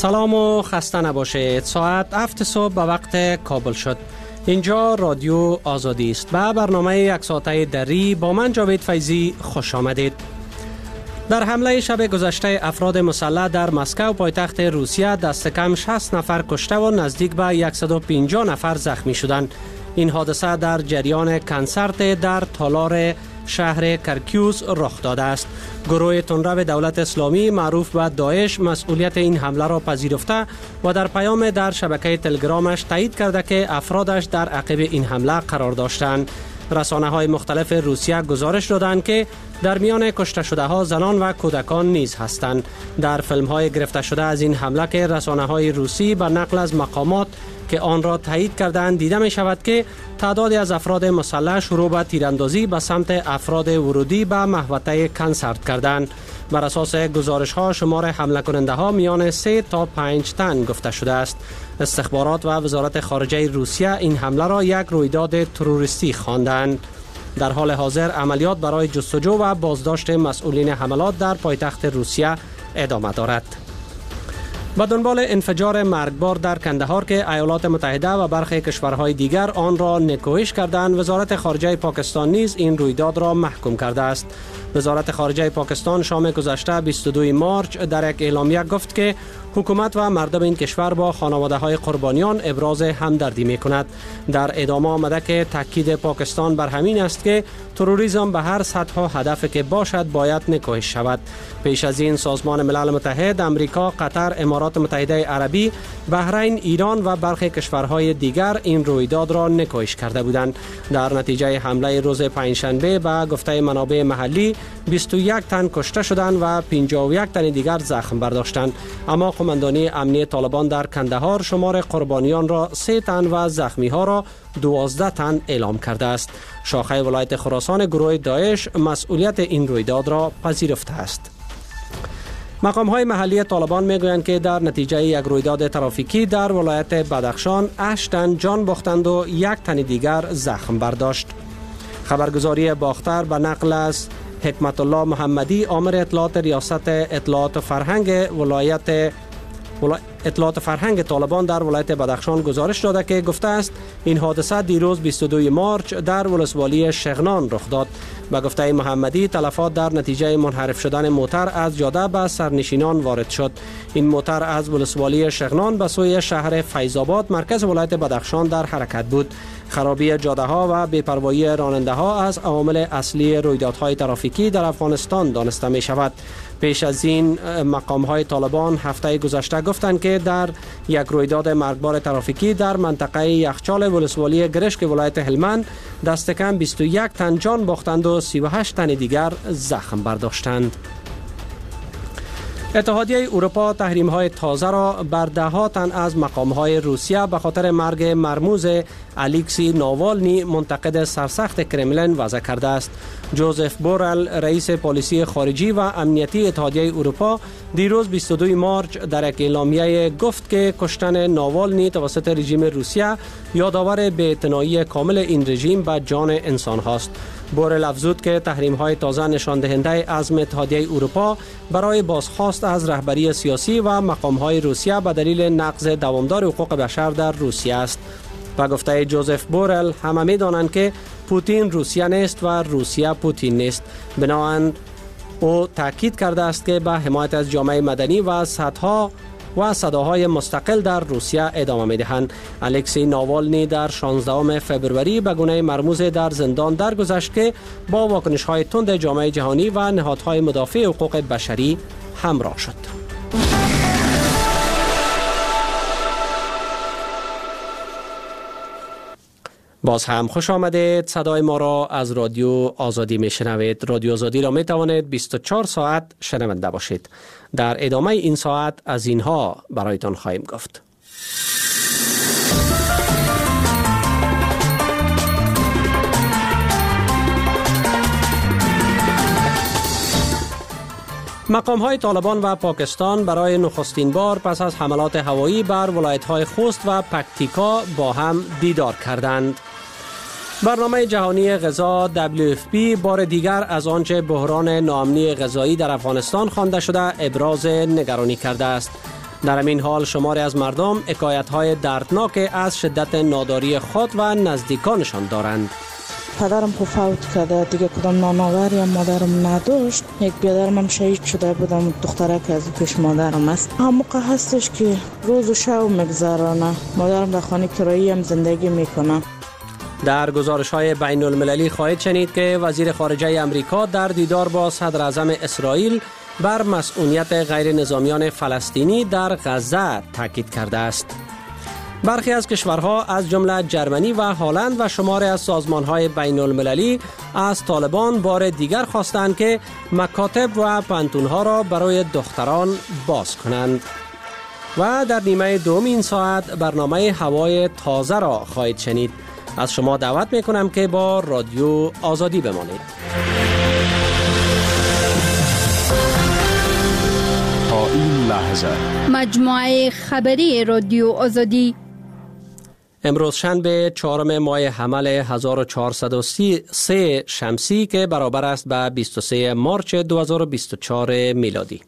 سلام و خسته نباشید. ساعت 7 صبح به وقت کابل شد. اینجا رادیو آزادی است و برنامه یک ساعته دری با من جاوید فیضی خوش آمدید. در حمله شب گذشته افراد مسلح در مسکو پایتخت روسیه دست کم 60 نفر کشته و نزدیک به 150 نفر زخمی شدند. این حادثه در جریان کنسرت در تالار شهر کرکیوس رخ داده است. گروه تندرو دولت اسلامی معروف به داعش مسئولیت این حمله را پذیرفته و در پیام در شبکه تلگرامش تایید کرده که افرادش در عقب این حمله قرار داشتند. رسانه‌های مختلف روسیه گزارش دادند که در میان کشته شده ها زنان و کودکان نیز هستند. در فیلم‌های گرفته شده از این حمله که رسانه‌های روسی به نقل از مقامات که آن را تایید کردند دیده می شود که تعدادی از افراد مسلح شروع به تیراندازی به سمت افراد ورودی به محوطه کنسرت کردند. بر اساس گزارش ها شمار حمله کننده ها میان 3 تا 5 تن گفته شده است. استخبارات و وزارت خارجه روسیه این حمله را یک رویداد تروریستی خواندند. در حال حاضر عملیات برای جستجو و بازداشت مسئولین حملات در پایتخت روسیه ادامه دارد. به دنبال انفجار مرگبار در کندهار که ایالات متحده و برخی کشورهای دیگر آن را نکوهش کردند، وزارت خارجه پاکستان نیز این رویداد را محکوم کرده است. وزارت خارجه پاکستان شام گذشته 22 مارچ در یک اعلامیه گفت که حکومت و مردم این کشور با خانواده‌های قربانیان ابراز همدردی می‌کند. در ادامه آمده که تاکید پاکستان بر همین است که تروریسم به هر سطح و هدفی که باشد باید نکوهش شود. پیش از این سازمان ملل متحد، امریکا، قطر، امارات متحده عربی، بحرین، ایران و برخی کشورهای دیگر این رویداد را نکوهش کرده بودند. در نتیجه حمله روز پنجشنبه به گفته منابع محلی 21 تن کشته شدند و 51 تن دیگر زخم برداشتند. اما قماندانی امنیت طالبان در کندهار شمار قربانیان را 3 تن و زخمی ها را 12 تن اعلام کرده است. شاخه ولایت خراسان گروه داعش مسئولیت این رویداد را پذیرفته است. مقام‌های محلی طالبان میگویند که در نتیجه یک رویداد ترافیکی در ولایت بدخشان 8 تن جان باختند و 1 تن دیگر زخم برداشت. خبرگزاری باختر به نقل از حکمت الله محمدی آمر اطلاعات ریاست اطلاعات فرهنگ طالبان در ولایت بدخشان گزارش داده که گفته است این حادثه دیروز 22 مارچ در ولسوالی شغنان رخ داد. به گفته محمدی تلفات در نتیجه منحرف شدن موتر از جاده به سرنشینان وارد شد. این موتر از ولسوالی شغنان به سوی شهر فیض‌آباد مرکز ولایت بدخشان در حرکت بود. خرابی جاده ها و بی‌پروایی راننده ها از عوامل اصلی رویدادهای ترافیکی در افغانستان دانسته می شود. پیش از این مقام های طالبان هفته گذشته گفتند که در یک رویداد مرگبار ترافیکی در منطقه یخچال ولسوالی گرشک ولایت هلمند دست کم 21 تن جان باختند و 38 تن دیگر زخم برداشتند. اتحادیه اروپا تحریم‌های تازه را بر ده‌ها تن از مقام‌های روسیه به خاطر مرگ مرموز الکسی ناوالنی منتقد سرسخت کرملین وضع کرده است. جوزف بورل رئیس پالیسی خارجی و امنیتی اتحادیه اروپا دیروز 22 مارچ در یک اعلامیه گفت که کشتن ناوالنی توسط رژیم روسیه یادآور بی‌اعتنایی کامل این رژیم به جان انسان هاست. بورل افزود که تحریم‌های تازه نشان دهنده عزم اتحادیه اروپا برای بازخواست از رهبری سیاسی و مقام‌های روسیه به دلیل نقض دوامدار حقوق بشر در روسیه است. و گفته جوزف بورل همه می‌دانند که پوتین روسیه نیست و روسیه پوتین نیست. بنابراین او تاکید کرده است که به حمایت از جامعه مدنی و صداهای مستقل در روسیه ادامه می‌دهند. الکسی ناوالنی در 16 فوریه به گونه مرموز در زندان درگذشت که با واکنش‌های تند جامعه جهانی و نهادهای مدافع حقوق بشری همراه شد. باز هم خوش آمدید. صدای ما را از رادیو آزادی میشنوید. رادیو آزادی را می توانید 24 ساعت شنونده باشید. در ادامه این ساعت از اینها برایتان خواهیم گفت. مقام‌های طالبان و پاکستان برای نخستین بار پس از حملات هوایی بر ولایت‌های خوست و پکتیکا با هم دیدار کردند. برنامه جهانی غذا WFP بار دیگر از آنچه بحران ناامنی غذایی در افغانستان خوانده شده ابراز نگرانی کرده است. در همین حال شماری از مردم حکایت‌های دردناک از شدت ناداری خود و نزدیکانشان دارند. پدرم فوت کرده، دیگه کدام نانآوری هم مادرم نداشت. یک برادرم هم شهید شده بودم، دختره که از پیش مادرم است. موقع هستش که روز و شب میگذرانه. مادرم در خانه کرایی هم زندگی میکنه. در گزارش‌های بین المللی خواهید شنید که وزیر خارجه امریکا در دیدار با صدر اعظم اسرائیل بر مسئولیت غیر نظامیان فلسطینی در غزه تاکید کرده است. برخی از کشورها از جمله جرمنی و هلند و شماری از سازمان‌های بین المللی از طالبان بار دیگر خواستند که مکاتب و پانتون‌ها را برای دختران باز کنند. و در نیمه دوم این ساعت برنامه هوای تازه را خواهید شنید. از شما دعوت میکنم که با رادیو آزادی بمانید. تا این لحظه مجموعه خبری رادیو آزادی. امروز شنبه 4 ماه حمل 1433 شمسی که برابر است به 23 مارچ 2024 میلادی.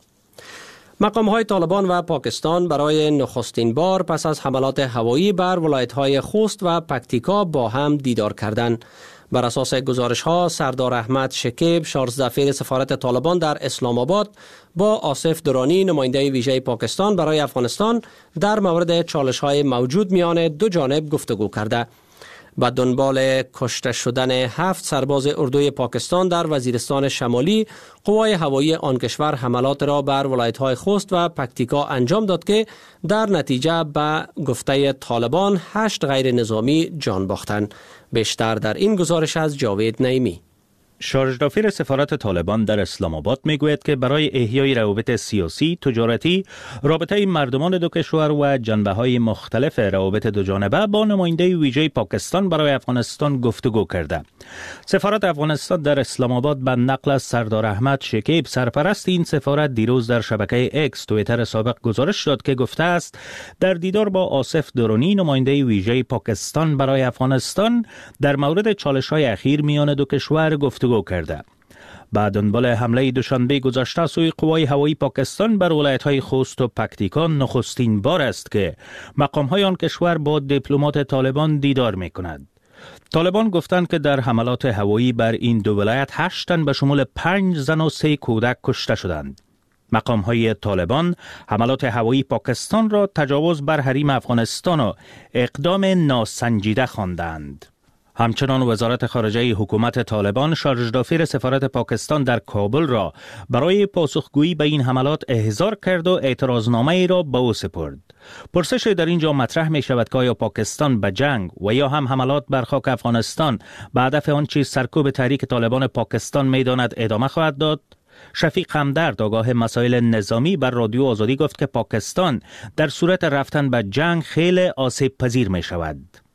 مقام‌های طالبان و پاکستان برای نخستین بار پس از حملات هوایی بر ولایت‌های خوست و پکتیکا با هم دیدار کردند. بر اساس گزارش‌ها سردار احمد شکیب، شارژ سفارت طالبان در اسلام آباد با آصف درانی، نماینده ویژه پاکستان برای افغانستان در مورد چالش‌های موجود میان دو جانب گفتگو کرده. به دنبال کشته شدن 7 سرباز اردوی پاکستان در وزیرستان شمالی، قوای هوایی آن کشور حملات را بر ولایت‌های خوست و پکتیکا انجام داد که در نتیجه به گفته طالبان 8 غیر نظامی جان باختند. بیشتر در این گزارش از جاوید نعیمی. شارژدافیر سفارت طالبان در اسلام آباد میگوید که برای احیای روابط سیاسی، تجارتی، رابطه مردمان دو کشور و جنبه‌های مختلف روابط دو جانبه با نماینده ویژه پاکستان برای افغانستان گفتگو کرده. سفارت افغانستان در اسلام آباد به نقل از سردار احمد شکیب، سرپرست این سفارت، دیروز در شبکه اکس توییتر سابق گزارش داد که گفته است در دیدار با آصف درانی، نماینده ویژه پاکستان برای افغانستان، در مورد چالش‌های اخیر میان دو کشور گفتگو کرده. بعد دنبال حمله دوشنبه گذشته سوی قوای هوایی پاکستان بر ولایت‌های خوست و پکتیکا نخستین بار است که مقام‌های آن کشور با دیپلمات طالبان دیدار می‌کند. طالبان گفتند که در حملات هوایی بر این دو ولایت 8 تن به شمول 5 زن و 3 کودک کشته شدند. مقام‌های طالبان حملات هوایی پاکستان را تجاوز بر حریم افغانستان و اقدام ناسنجیده خواندند. همچنان وزارت خارجه حکومت طالبان شارژدافیر سفارت پاکستان در کابل را برای پاسخگویی به این حملات احضار کرد و اعتراضنامه ای را به او سپرد. پرسش در اینجا مطرح می شود که آیا پاکستان به جنگ و یا هم حملات بر خاک افغانستان به هدف آنچه سرکوب تحریک طالبان پاکستان می داند ادامه خواهد داد؟ شفیق همدرد، آگاه مسائل نظامی، بر رادیو آزادی گفت که پاکستان در صورت رفتن به جنگ خیلی آسیب پذیر می شود.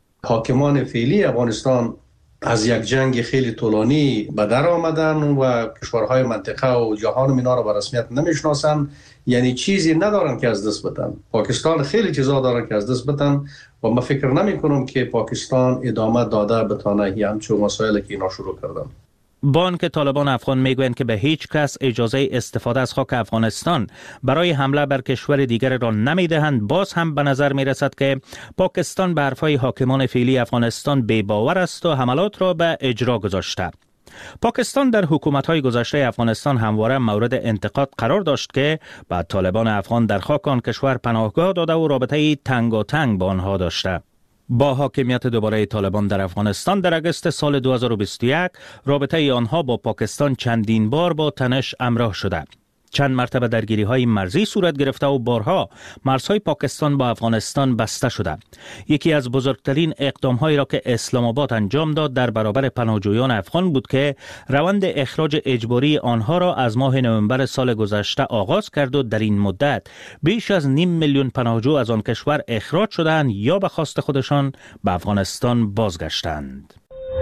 حاکمان فعلی افغانستان از یک جنگ خیلی طولانی به در آمدن و کشورهای منطقه و جهان اینا را به رسمیت نمیشناسن، یعنی چیزی ندارن که از دست بدن. پاکستان خیلی چیزا دارن که از دست بدن و من فکر نمی کنم که پاکستان ادامه داده بتانه همچون مسائلی که اینا شروع کردن. بانک طالبان افغان میگویند که به هیچ کس اجازه استفاده از خاک افغانستان برای حمله بر کشور دیگر را نمیدهند. باز هم به نظر میرسد که پاکستان به حرفهای حاکمان فعلی افغانستان بی‌باور است و حملات را به اجرا گذاشته. پاکستان در حکومت‌های گذشته افغانستان همواره مورد انتقاد قرار داشت که بعد طالبان افغان در خاک آن کشور پناهگاه داده و رابطه تنگاتنگ با آنها داشته. با حاکمیت دوباره طالبان در افغانستان در اگست سال 2021 رابطه آنها با پاکستان چندین بار با تنش همراه شده. چند مرتبه درگیری‌های مرزی صورت گرفته و بارها مرزهای پاکستان با افغانستان بسته شده. یکی از بزرگترین اقدام‌هایی را که اسلام آباد انجام داد در برابر پناهجویان افغان بود که روند اخراج اجباری آنها را از ماه نوامبر سال گذشته آغاز کرد و در این مدت بیش از 500,000 پناهجو از آن کشور اخراج شدند یا به خواست خودشان به افغانستان بازگشتند.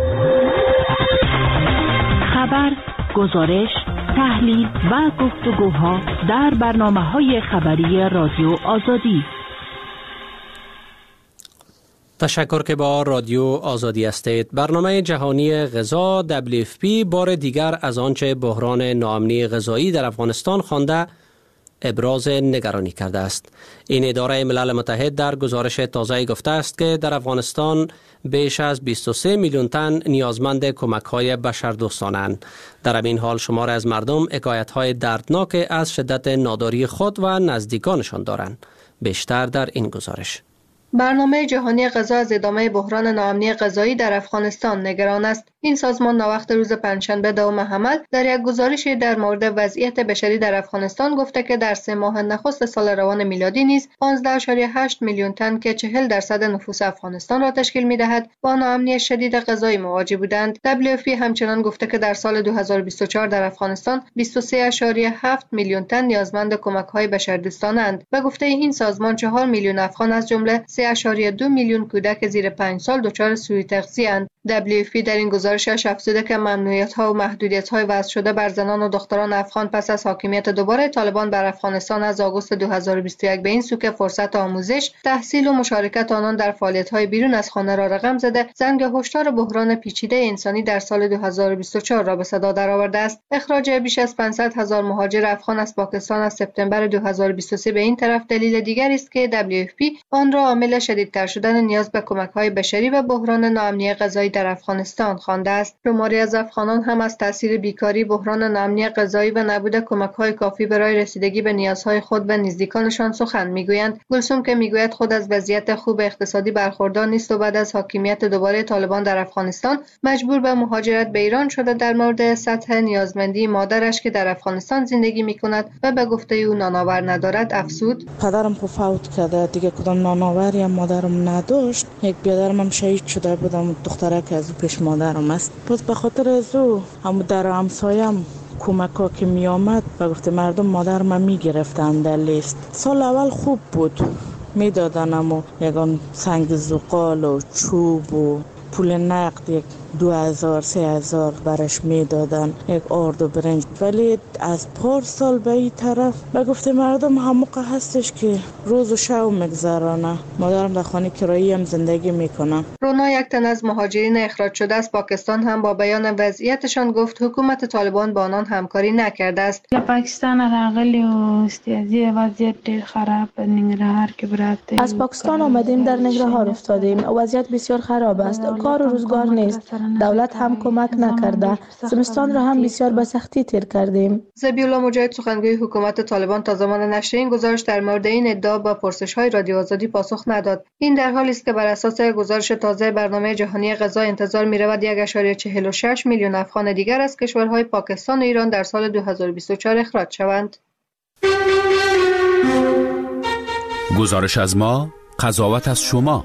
خبر، گزارش، تحلیل و گفتگوها در برنامه‌های خبری رادیو آزادی. تشکر که با رادیو آزادی هستید. برنامه جهانی غذا WFP بار دیگر از آنچه بحران ناامنی غذایی در افغانستان خوانده ابراز نگرانی کرده است. این اداره ملل متحد در گزارش تازه گفته است که در افغانستان بیش از 23 میلیون تن نیازمند کمک‌های بشردوستانند. در این حال شمار از مردم حکایت‌های دردناک از شدت ناداری خود و نزدیکانشان دارند. بیشتر در این گزارش. برنامه جهانی غذا از ادامه بحران ناامنی غذایی در افغانستان نگران است. این سازمان ناوقت روز پنجشنبه دوم حمل در یک گزارشی در مورد وضعیت بشری در افغانستان گفته که در 3 ماه نخست سال روان میلادی نیز 15.8 میلیون تن که 40% نفوس افغانستان را تشکیل می‌دهد با ناامنی شدید غذایی مواجه بودند. WFP همچنان گفته که در سال 2024 در افغانستان 23.7 میلیون تن نیازمند کمک‌های بشردوستانند و گفته این سازمان 4 میلیون افغان از جمله 3.2 میلیون کودک زیر 5 سال دچار سوء تغذیه‌اند. WFP در این گزارشش افزوده که ممنوعیت‌ها و محدودیت‌های وضع شده بر زنان و دختران افغان پس از حاکمیت دوباره طالبان بر افغانستان از آگوست 2021 به این سو که فرصت آموزش، تحصیل و مشارکت آنان در فعالیت‌های بیرون از خانه را رقم زده، زنگ هشدار بحران پیچیده انسانی در سال 2024 را به صدا درآورده است. اخراج بیش از 500,000 مهاجر افغان از پاکستان از سپتامبر 2023 به این طرف دلیل دیگری است که WFP آن را عامل شدیدتر شدن نیاز به کمک‌های بشری و بحران ناامنی غذایی در افغانستان خوانده است. شماری از افغانان هم از تاثیر بیکاری، بحران ناامنی غذایی و نبود کمک‌های کافی برای رسیدگی به نیازهای خود و نزدیکانشان سخن میگویند. گلسوم که میگوید خود از وضعیت خوب اقتصادی برخوردار نیست و بعد از حاکمیت دوباره طالبان در افغانستان مجبور به مهاجرت به ایران شده، در مورد سطح نیازمندی مادرش که در افغانستان زندگی میکند و به گفته او نانآور ندارد افزود: پدرم فوت کرده، دیگه کدام نانآوری هم مادرم نداشت. یک برادرم هم شهید شده بودم، دخترک از پیش مادرم است. پس به خاطر از او هم در همسایم کمکا که می آمد و گفته مردم مادرم می گرفتن در لیست. سال اول خوب بود، می دادنم و یگان سنگ زغال و چوب و پول نقد 2,000-3,000 برش میدادن، یک آرد و برنج. ولی از پارسال به این طرف به گفته مردم هموقع هستش که روز و شب میگذرانه. مادرم در خانه کرایی هم زندگی میکنه. رونا، یک تن از مهاجرین اخراج شده از پاکستان، هم با بیان وضعیتشان گفت حکومت طالبان با آنان همکاری نکرده است. پاکستان راغلی و استیازی وضعیت ډیر خراب ننګرهار کې براته. از پاکستان آمدیم، در ننګرهار افتادیم. وضعیت بسیار خراب است، کار و روزگار نیست. دولت هم کمک نکرده. زمستان را هم بسیار به سختی تیر کردیم. ذبیح الله مجاهد، سخنگوی حکومت طالبان، تا زمان نشر این گزارش در مورد این ادعا با پرسش‌های رادیو آزادی پاسخ نداد. این در حالی است که بر اساس گزارش تازه برنامه جهانی غذا انتظار می‌رود 1.46 میلیون افغان دیگر از کشورهای پاکستان و ایران در سال 2024 اخراج شوند. گزارش از ما، قضاوت از شما.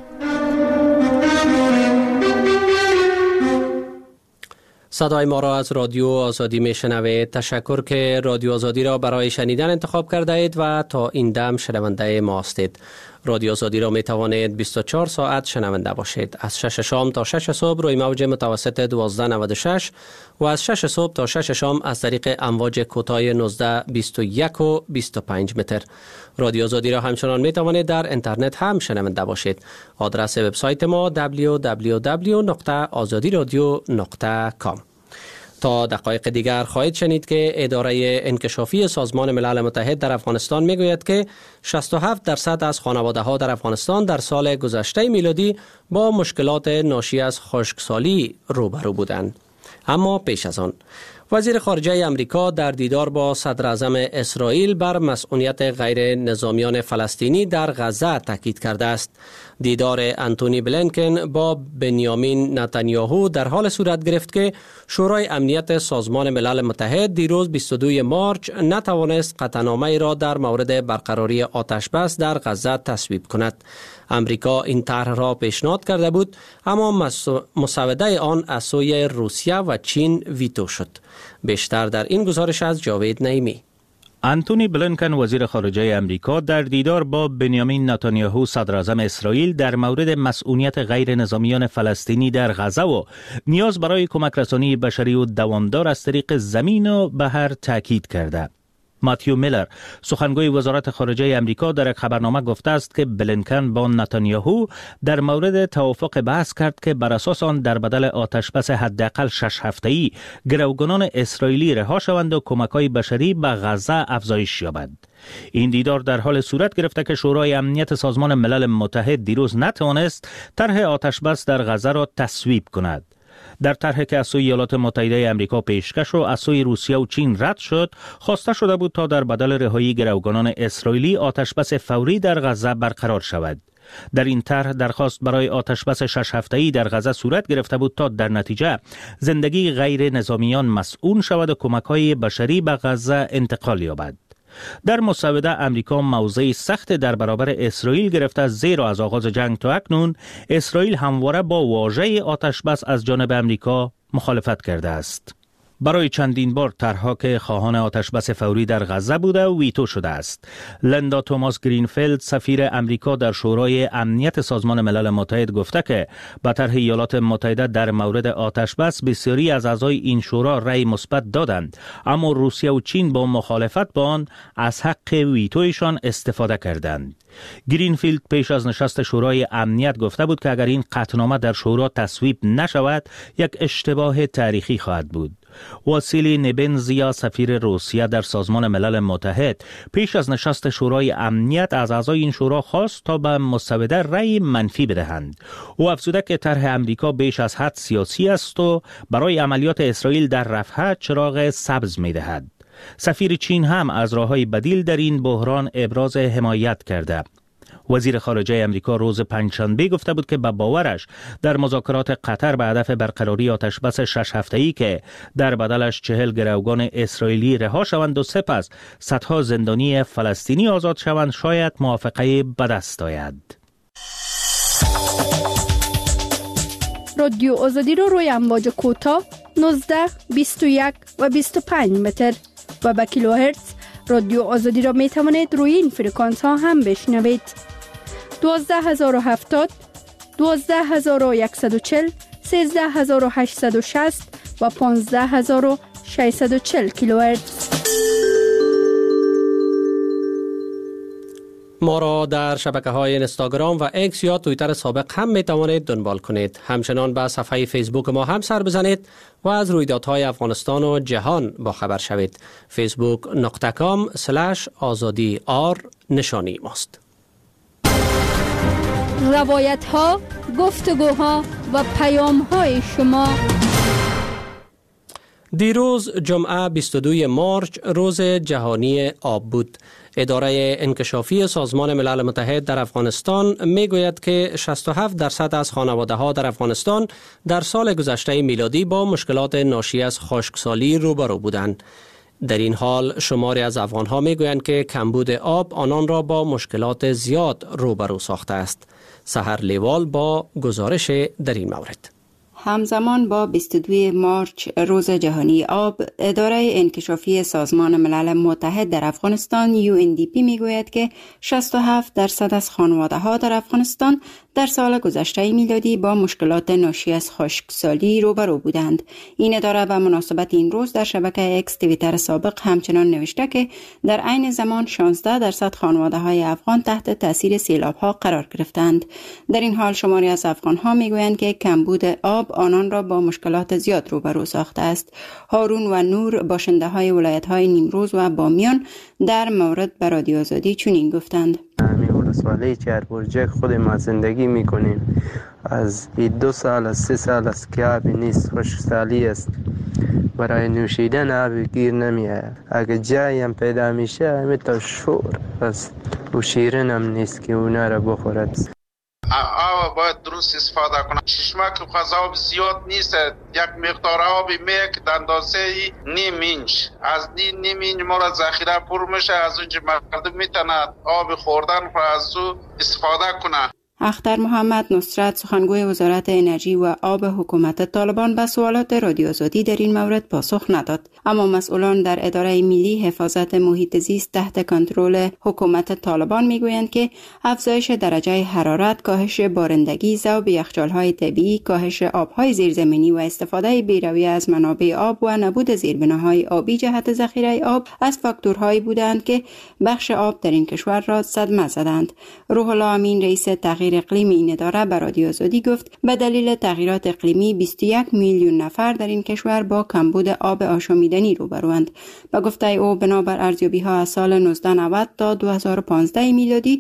صدای ما را از رادیو آزادی میشنوید. تشکر که رادیو آزادی را برای شنیدن انتخاب کرده اید و تا این دم شنونده ما هستید. رادیو آزادی را می توانید 24 ساعت شنونده باشید. از 6 شام تا 6 صبح روی موج متوسط 1296 و از 6 صبح تا 6 شام از طریق امواج کوتاه 19، 21 و 25 متر. رادیو آزادی را همچنان می توانید در اینترنت هم شنونده باشید. آدرس وبسایت ما www.azadiradio.com. تا دقایق دیگر خواهید شنید که اداره انکشافی سازمان ملل متحد در افغانستان میگوید که 67% از خانواده‌ها در افغانستان در سال گذشته میلادی با مشکلات ناشی از خشکسالی روبرو بودند. اما پیش از آن وزیر خارجه امریکا در دیدار با صدر اعظم اسرائیل بر مسئولیت غیر نظامیان فلسطینی در غزه تاکید کرده است. دیدار انتونی بلینکن با بنیامین نتانیاهو در حال صورت گرفت که شورای امنیت سازمان ملل متحد دیروز 22 مارچ نتوانست قطعنامه‌ای را در مورد برقراری آتش بس در غزه تصویب کند. امریکا این طرح را پیشنهاد کرده بود، اما مسوده آن از سوی روسیه و چین ویتو شد. بیشتر در این گزارش از جاوید نعیمی. انتونی بلینکن وزیر خارجه امریکا در دیدار با بنیامین نتانیاهو صدر اعظم اسرائیل در مورد مسئولیت غیر نظامیان فلسطینی در غزه و نیاز برای کمک رسانی بشری و دوامدار از طریق زمین و بحر تاکید کرده. ماتیو میلر سخنگوی وزارت خارجه امریکا در یک خبرنامه گفته است که بلینکن با نتانیاهو در مورد توافق بحث کرد که بر اساس آن در بدل آتشبس حداقل 6 هفته‌ای گروگانان اسرائیلی رها شوند و کمک‌های بشری به غزه افزایش یابد. این دیدار در حال صورت گرفته که شورای امنیت سازمان ملل متحد دیروز نتوانست طرح آتشبس در غزه را تصویب کند. در طرحی که از سوی ایالات متحده آمریکا پیشکش و از سوی روسیه و چین رد شد، خواسته شده بود تا در بدل رهایی گروگانان اسرائیلی آتشبس فوری در غزه برقرار شود. در این طرح درخواست برای آتشبس 6 هفته‌ای در غزه صورت گرفته بود تا در نتیجه زندگی غیر نظامیان مسئول شود و کمک‌های بشری به غزه انتقال یابد. در مسوده امریکا موضعی سخت در برابر اسرائیل گرفته، زیرا از آغاز جنگ تا اکنون اسرائیل همواره با واژه آتشبس از جانب امریکا مخالفت کرده است. برای چندین بار طرحها که خواهان آتشبس فوری در غزه بوده ویتو شده است. لندا توماس گرینفیلد سفیر امریکا در شورای امنیت سازمان ملل متحد گفته که به طرح ایالات متحده در مورد آتشبس بسیاری از اعضای این شورا رأی مثبت دادند، اما روسیه و چین با مخالفت با آن از حق ویتویشان استفاده کردند. گرینفیلد پیش از نشست شورای امنیت گفته بود که اگر این قطعنامه در شورا تصویب نشود یک اشتباه تاریخی خواهد بود. واسیلی نبنزیا سفیر روسیه در سازمان ملل متحد پیش از نشست شورای امنیت از اعضای این شورا خواست تا به مسوده رأی منفی بدهند. او افزوده که طرح امریکا بیش از حد سیاسی است و برای عملیات اسرائیل در رفح چراغ سبز می‌دهد. سفیر چین هم از راه‌های بدیل در این بحران ابراز حمایت کرده. وزیر خارجه امریکا روز پنجشنبه گفته بود که به باورش در مذاکرات قطر به هدف برقراری آتشبس 6 هفته‌ای که در بدلش 40 گروگان اسرائیلی رها شوند و سپس صدها زندانی فلسطینی آزاد شوند شاید موافقه به دست آید. رادیو آزادی رو روی امواج کوتاه 19، 21 و 25 متر و به کیلوهرتز رادیو آزادی را می توانید روی این فرکانس ها هم بشنوید. 12070 12140 13860 و 15640 کیلوهرتز. ما را در شبکه‌های اینستاگرام و اکس یا توییتر سابق هم می توانید دنبال کنید. همچنان به صفحه فیسبوک ما هم سر بزنید و از رویدادهای افغانستان و جهان با خبر شوید. facebook.com/azadi_r نشانی ماست. روایت ها، گفتگوها و پیام های شما. دیروز جمعه 22 مارچ روز جهانی آب بود. اداره انکشافی سازمان ملل متحد در افغانستان می گوید که 67% از خانواده ها در افغانستان در سال گذشته میلادی با مشکلات ناشی از خشکسالی روبرو بودند. در این حال شماری از افغان ها می گویند که کمبود آب آنان را با مشکلات زیاد روبرو ساخته است. سحر لیوال با گزارش در این مورد. همزمان با 22 مارچ روز جهانی آب، اداره انکشافی سازمان ملل متحد در افغانستان UNDP میگوید که 67% از خانواده ها در افغانستان در سال گذشته میلادی با مشکلات ناشی از خشکسالی روبرو بودند. این اداره به مناسبت این روز در شبکه اکس توییتر سابق همچنان نوشته که در عین زمان 16% خانواده های افغان تحت تاثیر سیلاب ها قرار گرفتند. در این حال شماری از افغان ها میگویند که کمبود آب آنان را با مشکلات زیاد روبرو ساخته است. هارون و نور باشنده های ولایت های نیمروز و بامیان در مورد به رادیو آزادی چنین گفتند: همین ولسوالی چهاربرجک خود ما زندگی میکنیم. از 2 سال از 3 سال است که آبی نیست، خشکسالی است. برای نوشیدن آبی گیر نمیاد. اگه جایی هم پیدا میشه همین شور است و شیرین هم نیست که اونا را بخورد. آب باید درست استفاده کنه. چشمه که آب زیاد نیست، یک مقدار آبی میک در اندازه نیم اینچ. از نیم اینچ ما را ذخیره پر میشه، از اونجا مردم میتونه آب خوردن و از او استفاده کنه. اختر محمد نصرت سخنگوی وزارت انرژی و آب حکومت طالبان به سوالات رادیو آزادی در این مورد پاسخ نداد، اما مسئولان در اداره ملی حفاظت محیط زیست تحت کنترل حکومت طالبان میگویند که افزایش درجه حرارت، کاهش بارندگی، ذوب یخچال‌های طبیعی، کاهش آب‌های زیرزمینی و استفاده بی‌رویه از منابع آب و نبود زیربناهای آبی جهت ذخیره آب از فاکتورهایی بودند که بخش آب در این کشور را صدمه زدند. روح الله امین رئیس تغییر اقلیمی این اداره به رادیو آزادی گفت به دلیل تغییرات اقلیمی 21 میلیون نفر در این کشور با کمبود آب آشامیدنی روبروند. به گفته او بنابر ارزیابی‌ها از سال 1990 تا 2015 میلادی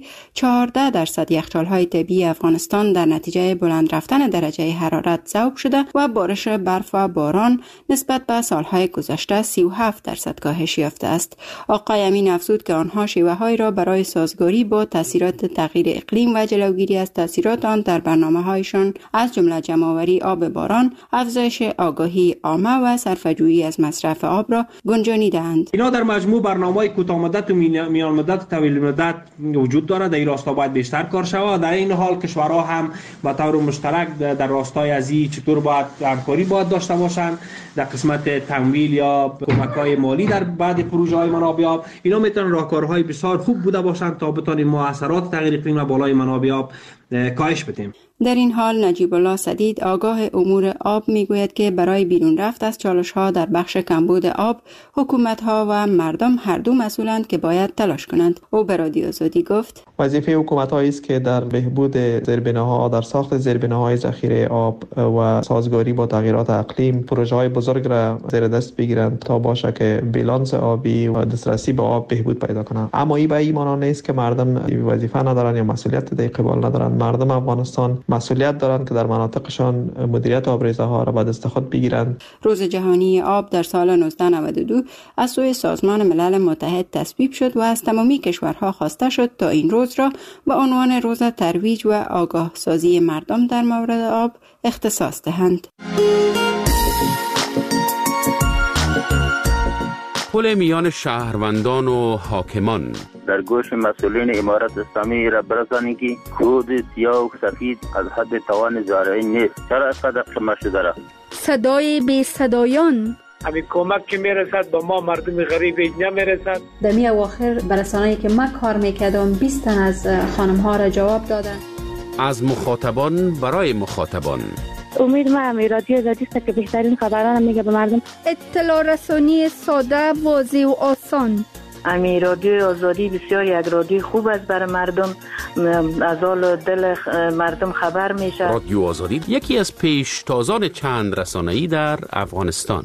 14% یخچال‌های طبیعی افغانستان در نتیجه بلند رفتن درجه حرارت ذوب شده و بارش برف و باران نسبت به سالهای گذشته 37% کاهش یافته است. آقای امین افزود که آنها شیوه‌هایی را برای سازگاری با تاثیرات تغییر اقلیم و جلوگیری از تاثیرات آن در برنامه‌هایشان از جمله جمع‌آوری آب باران، افزایش آگاهی عامه و صرفه‌جویی از مصرف آب را گنجانیده‌اند. اینا در مجموع برنامه‌های کوتاه مدت و میان مدت و طویل مدت وجود دارد. در این راستا باید بیشتر کار شود. در این حال کشورها هم به طور مشترک در راستای از این چطور باید همکاری باید داشته باشند در قسمت تمویل یا کمک‌های مالی در بعض پروژه‌های منابع آب. اینا میتونن راهکارهای بسیار خوب بوده باشند تا بتوانیم مؤثرات تغییر اقلیم و بالای منابع آب کاهش بدیم. در این حال نجیب الله سدید آگاه امور آب میگوید که برای بیرون رفت از چالش‌ها در بخش کمبود آب حکومت‌ها و مردم هر دو مسئولند که باید تلاش کنند. او به رادیو آزادی گفت وظیفه حکومت‌هایی است که در بهبود زیربناها، در ساخت زیربناهای ذخیره آب و سازگاری با تغییرات اقلیم پروژه‌های بزرگ را زیر دست بگیرند تا باشه که بیلانس آبی و دسترسی به آب بهبود پیدا کنند. اما این به این معنی نیست که مردم وظیفه ندارن یا مسئولیت در قبال ندارن. مردم افغانستان مسئولیت دارند که در مناطقشان مدیریت آبریزها را به دست خود بگیرند. روز جهانی آب در سال 1992 از سوی سازمان ملل متحد تصویب شد و از تمامی کشورها خواسته شد تا این روز را به عنوان روز ترویج و آگاه سازی مردم در مورد آب اختصاص دهند. پل میان شهروندان و حاکمان در گوش مسئولین امارت اسلامی را برسانی که خود سیاه و سفید از حد توان زارعی نیست. چرا اینقدر قمه شده را؟ صدای بی صدایان همین کمک که میرسد با ما مردم غریب نمیرسد. در می اواخر برسانه‌ای که من کار میکردم 20 تن از خانم ها را جواب دادن. از مخاطبان برای مخاطبان. امید من رادیو آزادی است که بهترین خبران میگه به مردم. اطلاع رسانی ساده، واضح و آسان. امی رادیو آزادی بسیار یک رادیو خوب است برای مردم، از حال دل مردم خبر میشه. رادیو آزادی یکی از پیشتازان چند رسانه‌ای در افغانستان.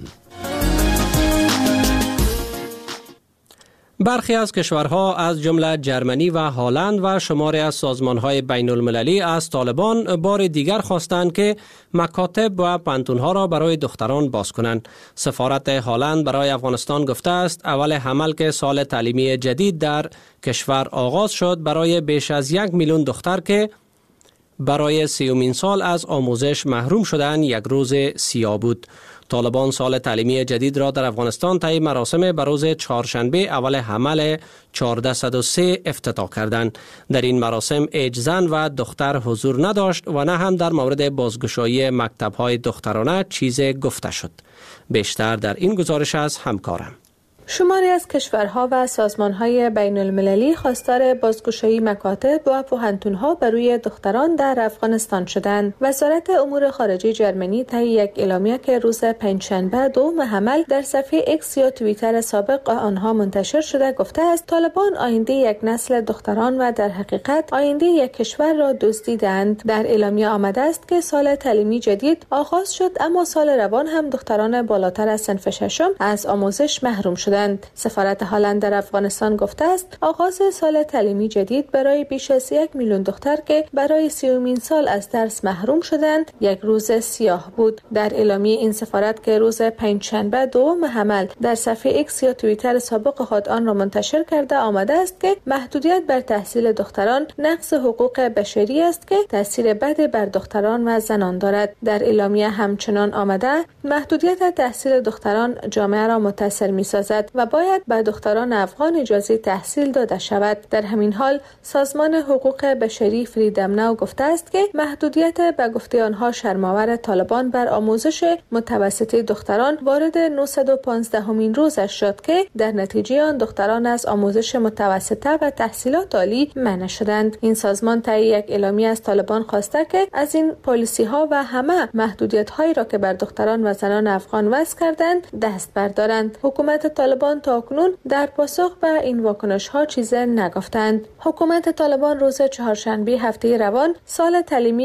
برخی از کشورها از جمله جرمنی و هلند و شماری از سازمان‌های بین المللی از طالبان بار دیگر خواستند که مکاتب و پانتون‌ها را برای دختران باز کنند. سفارت هلند برای افغانستان گفته است اول حمل که سال تعلیمی جدید در کشور آغاز شد برای بیش از 1 میلیون دختر که برای 30مین سال از آموزش محروم شدن یک روز سیاه بود. طالبان سال تعلیمی جدید را در افغانستان طی مراسم به روز چهارشنبه اول حمل 1403 افتتاح کردند. در این مراسم هیچ زن و دختر حضور نداشت و نه هم در مورد بازگشایی مکتب‌های دخترانه چیزی گفته شد. بیشتر در این گزارش از همکارم. شماری از کشورها و سازمان‌های بین المللی خواستار بازگشایی مکاتب و پوهنتون‌ها بر روی دختران در افغانستان شدند. وزارت امور خارجه جرمنی طی یک اعلامیه که روز پنجشنبه 2 حمل در صفحه ایکس یا توییتر سابق آنها منتشر شده گفته است طالبان آینده یک نسل دختران و در حقیقت آینده یک کشور را دزدیدند. در اعلامیه آمده است که سال تعلیمی جدید آغاز شد اما سال روان هم دختران بالاتر از صنف ششم از آموزش محروم شدند. سفارت هلند در افغانستان گفته است آغاز سال تعلیمی جدید برای بیش از 1 میلیون دختر که برای 30مین سال از درس محروم شدند یک روز سیاه بود. در اعلامیه این سفارت که روز پنجشنبه 2 حمل در صفحه ایکس یا توییتر سابق خود آن را منتشر کرده آمده است که محدودیت بر تحصیل دختران نقض حقوق بشری است که تاثیر بد بر دختران و زنان دارد. در اعلامیه همچنان آمده محدودیت تحصیل دختران جامعه را متاثر می‌سازد. شود و باید به دختران افغان اجازه تحصیل داده شود. در همین حال سازمان حقوق بشری فریدم ناو گفته است که محدودیت به گفته آنها شرم‌آور طالبان بر آموزش متوسطه دختران وارد 915مین روزش شد که در نتیجه آن دختران از آموزش متوسطه و تحصیلات عالی منع شدند. این سازمان طی یک اعلامیه از طالبان خواسته که از این پالیسی ها و همه محدودیت هایی را که بر دختران و زنان افغان وضع کردند دست بردارند. حکومت طالبان تاکنون در پاسخ به این واکنش ها چیزی نگفتند. حکومت طالبان روز چهارشنبه هفته روان سال تعلیمی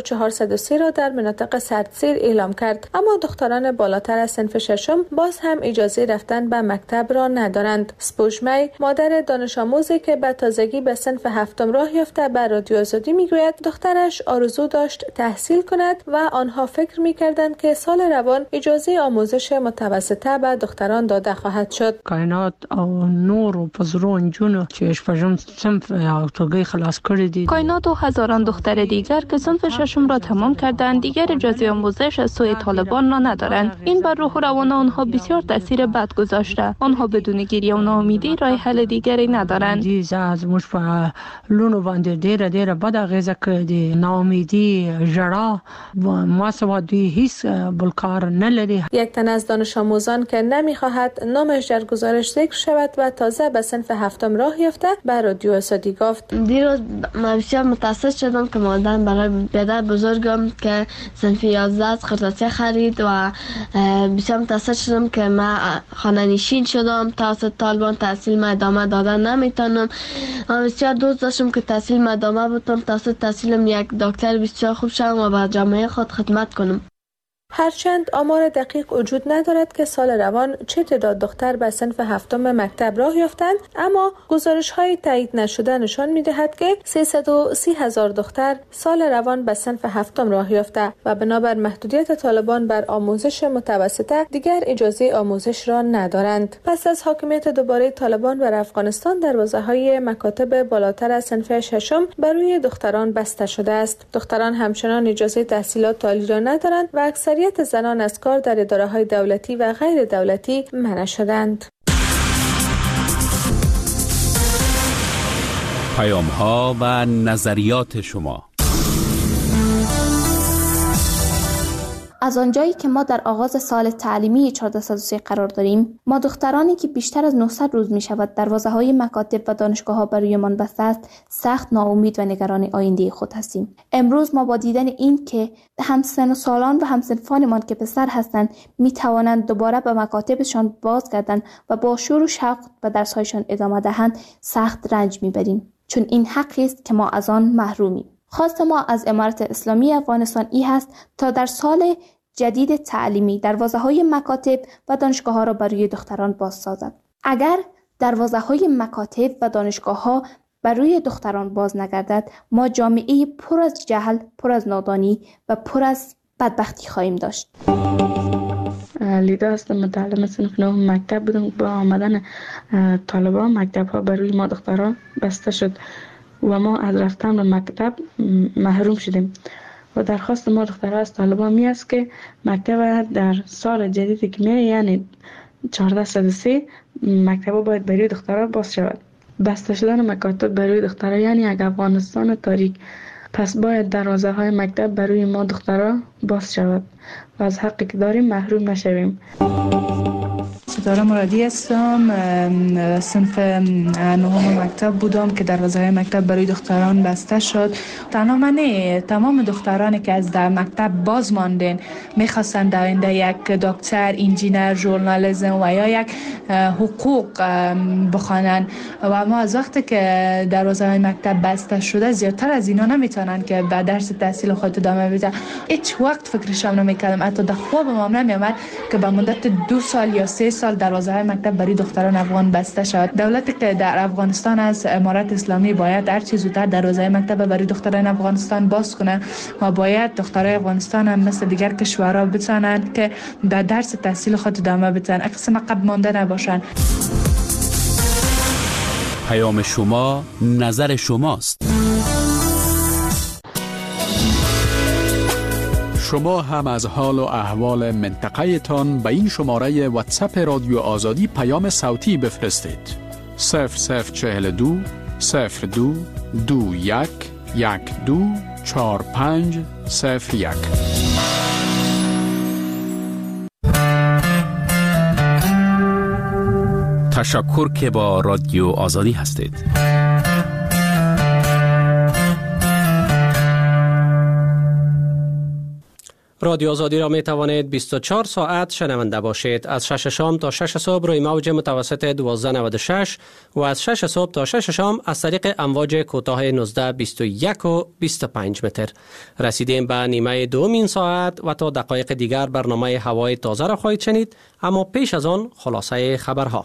1403 را در مناطق سردسیر اعلام کرد، اما دختران بالاتر از صنف ششم باز هم اجازه رفتن به مکتب را ندارند. سپوژمی، مادر دانش آموزی که به تازگی به صنف هفتم راه یافته، به رادیو آزادی میگوید دخترش آرزو داشت تحصیل کند و آنها فکر میکردند که سال روان اجازه آموزش متوسطه به دختران داده خواهد شد. کائنات او نور و پزرون جون که ششم صنف اوتوگی خلاص کردید. کائنات و هزاران دختر دیگر که صنف ششم را تمام کردند دیگر اجازه آموزش از سوی طالبان را ندارند. این بر روح و روان آنها بسیار تاثیر بد گذاشته. آنها بدون گریه و ناامیدی راه حل دیگری ندارند. از مش په لونو باندې ډیره بد اغیزه کړې، ناامیدی، ژړا و مواسوادی هیڅ بلکار نه لري. یک تن از دانش آموزان که نمیخواهد نامش در گزارش ذکر شود و تازه به صنف هفتم راه یافته به رادیو آزادی گفت دیروز من بسیار متاسف شدم که مادرم برای پدر بزرگم که صنف 11 از خرطاسی خرید و بسیار متاسف شدم که من خانه نشین شدم. توسط طالبان تحصیل ادامه دادن نمیتونم. من بسیار دوست داشتم که تحصیل ادامه بدم، توسط تحصیلم یک دکتر بسیار خوب شدم و به جامعه خود خدمت کنم. هرچند آمار دقیق وجود ندارد که سال روان چه تعداد دختر به صنف هفتم مکتب راه یافتند، اما گزارش‌های تایید نشده نشان می‌دهد که 330,000 دختر سال روان به صنف هفتم راه یافته و بنابر محدودیت طالبان بر آموزش متوسطه دیگر اجازه آموزش را ندارند. پس از حاکمیت دوباره طالبان بر افغانستان، دروازه‌های مکاتب بالاتر از صنف ششم برای دختران بسته شده است. دختران همچنان اجازه تحصیلات عالی را ندارند و اکثریت زنان از کار در اداره‌های دولتی و غیر دولتی منع شدند. پیام‌ها و نظریات شما. از آنجایی که ما در آغاز سال تعلیمی 1403 قرار داریم، ما دخترانی که بیشتر از 900 روز می شود دروازه‌های مکاتب و دانشگاه‌ها برایمان بسته است، سخت ناامید و نگران آینده خود هستیم. امروز ما با دیدن این که همسن و سالان و همسنفانمان که پسر هستند می توانند دوباره به مکاتبشان بازگردند و با شور و شوق به درس‌هایشان ادامه دهند، سخت رنج می‌بریم، چون این حقی است که ما از آن محرومیم. خواست ما از امارت اسلامی افغانستان این هست تا در سال جدید تعلیمی دروازه‌های مکاتب و دانشگاه‌ها را برای دختران باز سازد. اگر دروازه‌های مکاتب و دانشگاه‌ها برای دختران باز نگردد، ما جامعه پر از جهل، پر از نادانی و پر از بدبختی خواهیم داشت. لیدا هستم، متعلم صنف نهم مکتب بودم. با آمدن طالبان مکتب‌ها برای ما دختران بسته شد و ما از رفتن به مکتب محروم شدیم و درخواست ما دخترها از طالبان می است که مکتب در سال جدیدی که می یعنی 1403 مکتب باید برای دخترها باز شود. بسته شدن مکاتب برای دخترها یعنی یک افغانستان تاریک. پس باید دروازه های مکتب برای ما دخترها باز شود و از حقی که داریم محروم نشویم. ستاره مرادی هستم، صنف نهم مکتب بودم که دروازه‌های مکتب برای دختران بسته شد. تنها من نه، تمام دخترانی که از در مکتب باز ماندن میخواستن در آینده یک دکتر، انجینر، ژورنالیسم و یا یک حقوق بخوانن و ما از وقتی که دروازه‌های مکتب بسته شده زیادتر از اینا نمیتونن که به درس تحصیل خود ادامه بدن. هیچ وقت فکرشم نمیکردم، حتی در خوابم هم نمیامد که به مدت 2 سال یا 3 سال دروازه‌های مکتب برای دختران افغان بسته شد. دولتی که در افغانستان از امارت اسلامی باید هر چه زودتر دروازه مکتب برای دختران افغانستان باز کنه و باید دخترای افغانستان هم مثل دیگر کشورها بتونن که در درس تحصیل خود ادامه بدن، اقسام عقب مانده نباشن. پیام شما، نظر شماست. شما هم از حال و احوال منطقه تان به این شماره واتساپ رادیو آزادی پیام صوتی بفرستید. 0042 02 21 12 45 01. تشکر که با رادیو آزادی هستید. رادیو آزادی را می توانید 24 ساعت شنونده باشید. از 6 شام تا 6 صبح روی موج متوسط 1296 و از 6 صبح تا 6 شام از طریق امواج کوتاه 19 21 و 25 متر. رسیدیم به نیمه دومین ساعت و تا دقایق دیگر برنامه هوای تازه را خواهید شنید، اما پیش از آن خلاصه خبرها.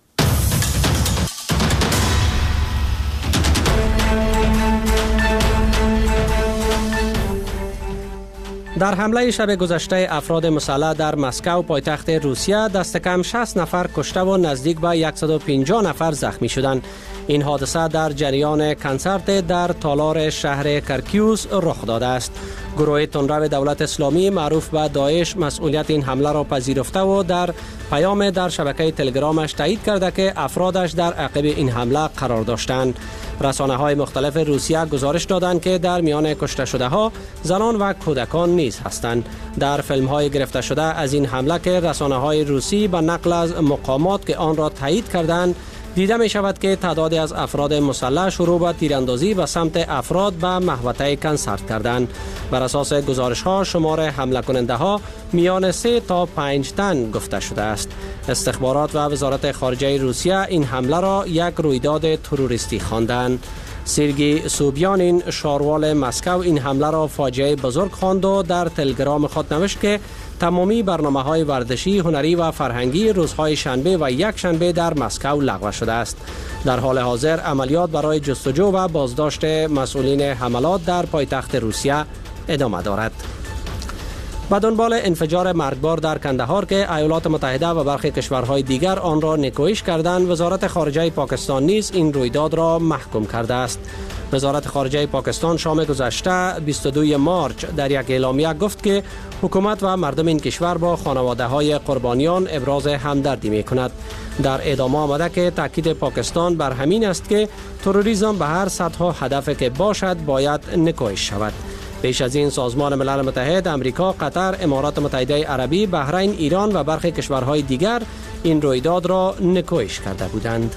در حمله شب گذشته افراد مسلح در مسکو پایتخت روسیه دست کم 60 نفر کشته و نزدیک به 150 نفر زخمی شدند. این حادثه در جریان کنسرت در تالار شهر کرکیوس رخ داده است. گروه تندرو دولت اسلامی معروف به داعش مسئولیت این حمله را پذیرفته و در پیام در شبکه تلگرامش تایید کرده که افرادش در عقب این حمله قرار داشتند. رسانه‌های مختلف روسیه گزارش دادند که در میان کشته شده ها زنان و کودکان نیز هستند. در فیلم‌های گرفته شده از این حمله که رسانه‌های روسی به نقل از مقامات که آن را تایید کردند دیده می شود که تعدادی از افراد مسلح شروع به تیراندازی به سمت افراد به محوطه کنسرت کردند. بر اساس گزارش ها شمار حمله کننده ها میان 3 تا 5 تن گفته شده است. استخبارات و وزارت خارجه روسیه این حمله را یک رویداد تروریستی خواندند. سرگی سوبیانین شاروال مسکو این حمله را فاجعه بزرگ خواند و در تلگرام خود نوشت که تمامی برنامه‌های ورزشی، هنری و فرهنگی روزهای شنبه و یک شنبه در مسکو لغو شده است. در حال حاضر عملیات برای جستجو و بازداشت مسئولین حملات در پایتخت روسیه ادامه دارد. به دنبال انفجار مرگبار در کندهار که ایالات متحده و برخی کشورهای دیگر آن را نیکویش کردند، وزارت خارجه پاکستان نیز این رویداد را محکوم کرده است. وزارت خارجه پاکستان شام گذشته 22 مارچ در یک اعلامیه گفت که حکومت و مردم این کشور با خانواده‌های قربانیان ابراز همدردی می‌کند. در ادامه آمده که تاکید پاکستان بر همین است که تروریسم به هر سطح و هدفی که باشد باید نیکویش شود. پیش از این سازمان ملل متحد، امریکا، قطر، امارات متحده عربی، بحرین، ایران و برخی کشورهای دیگر این رویداد را نیکویش کرده بودند.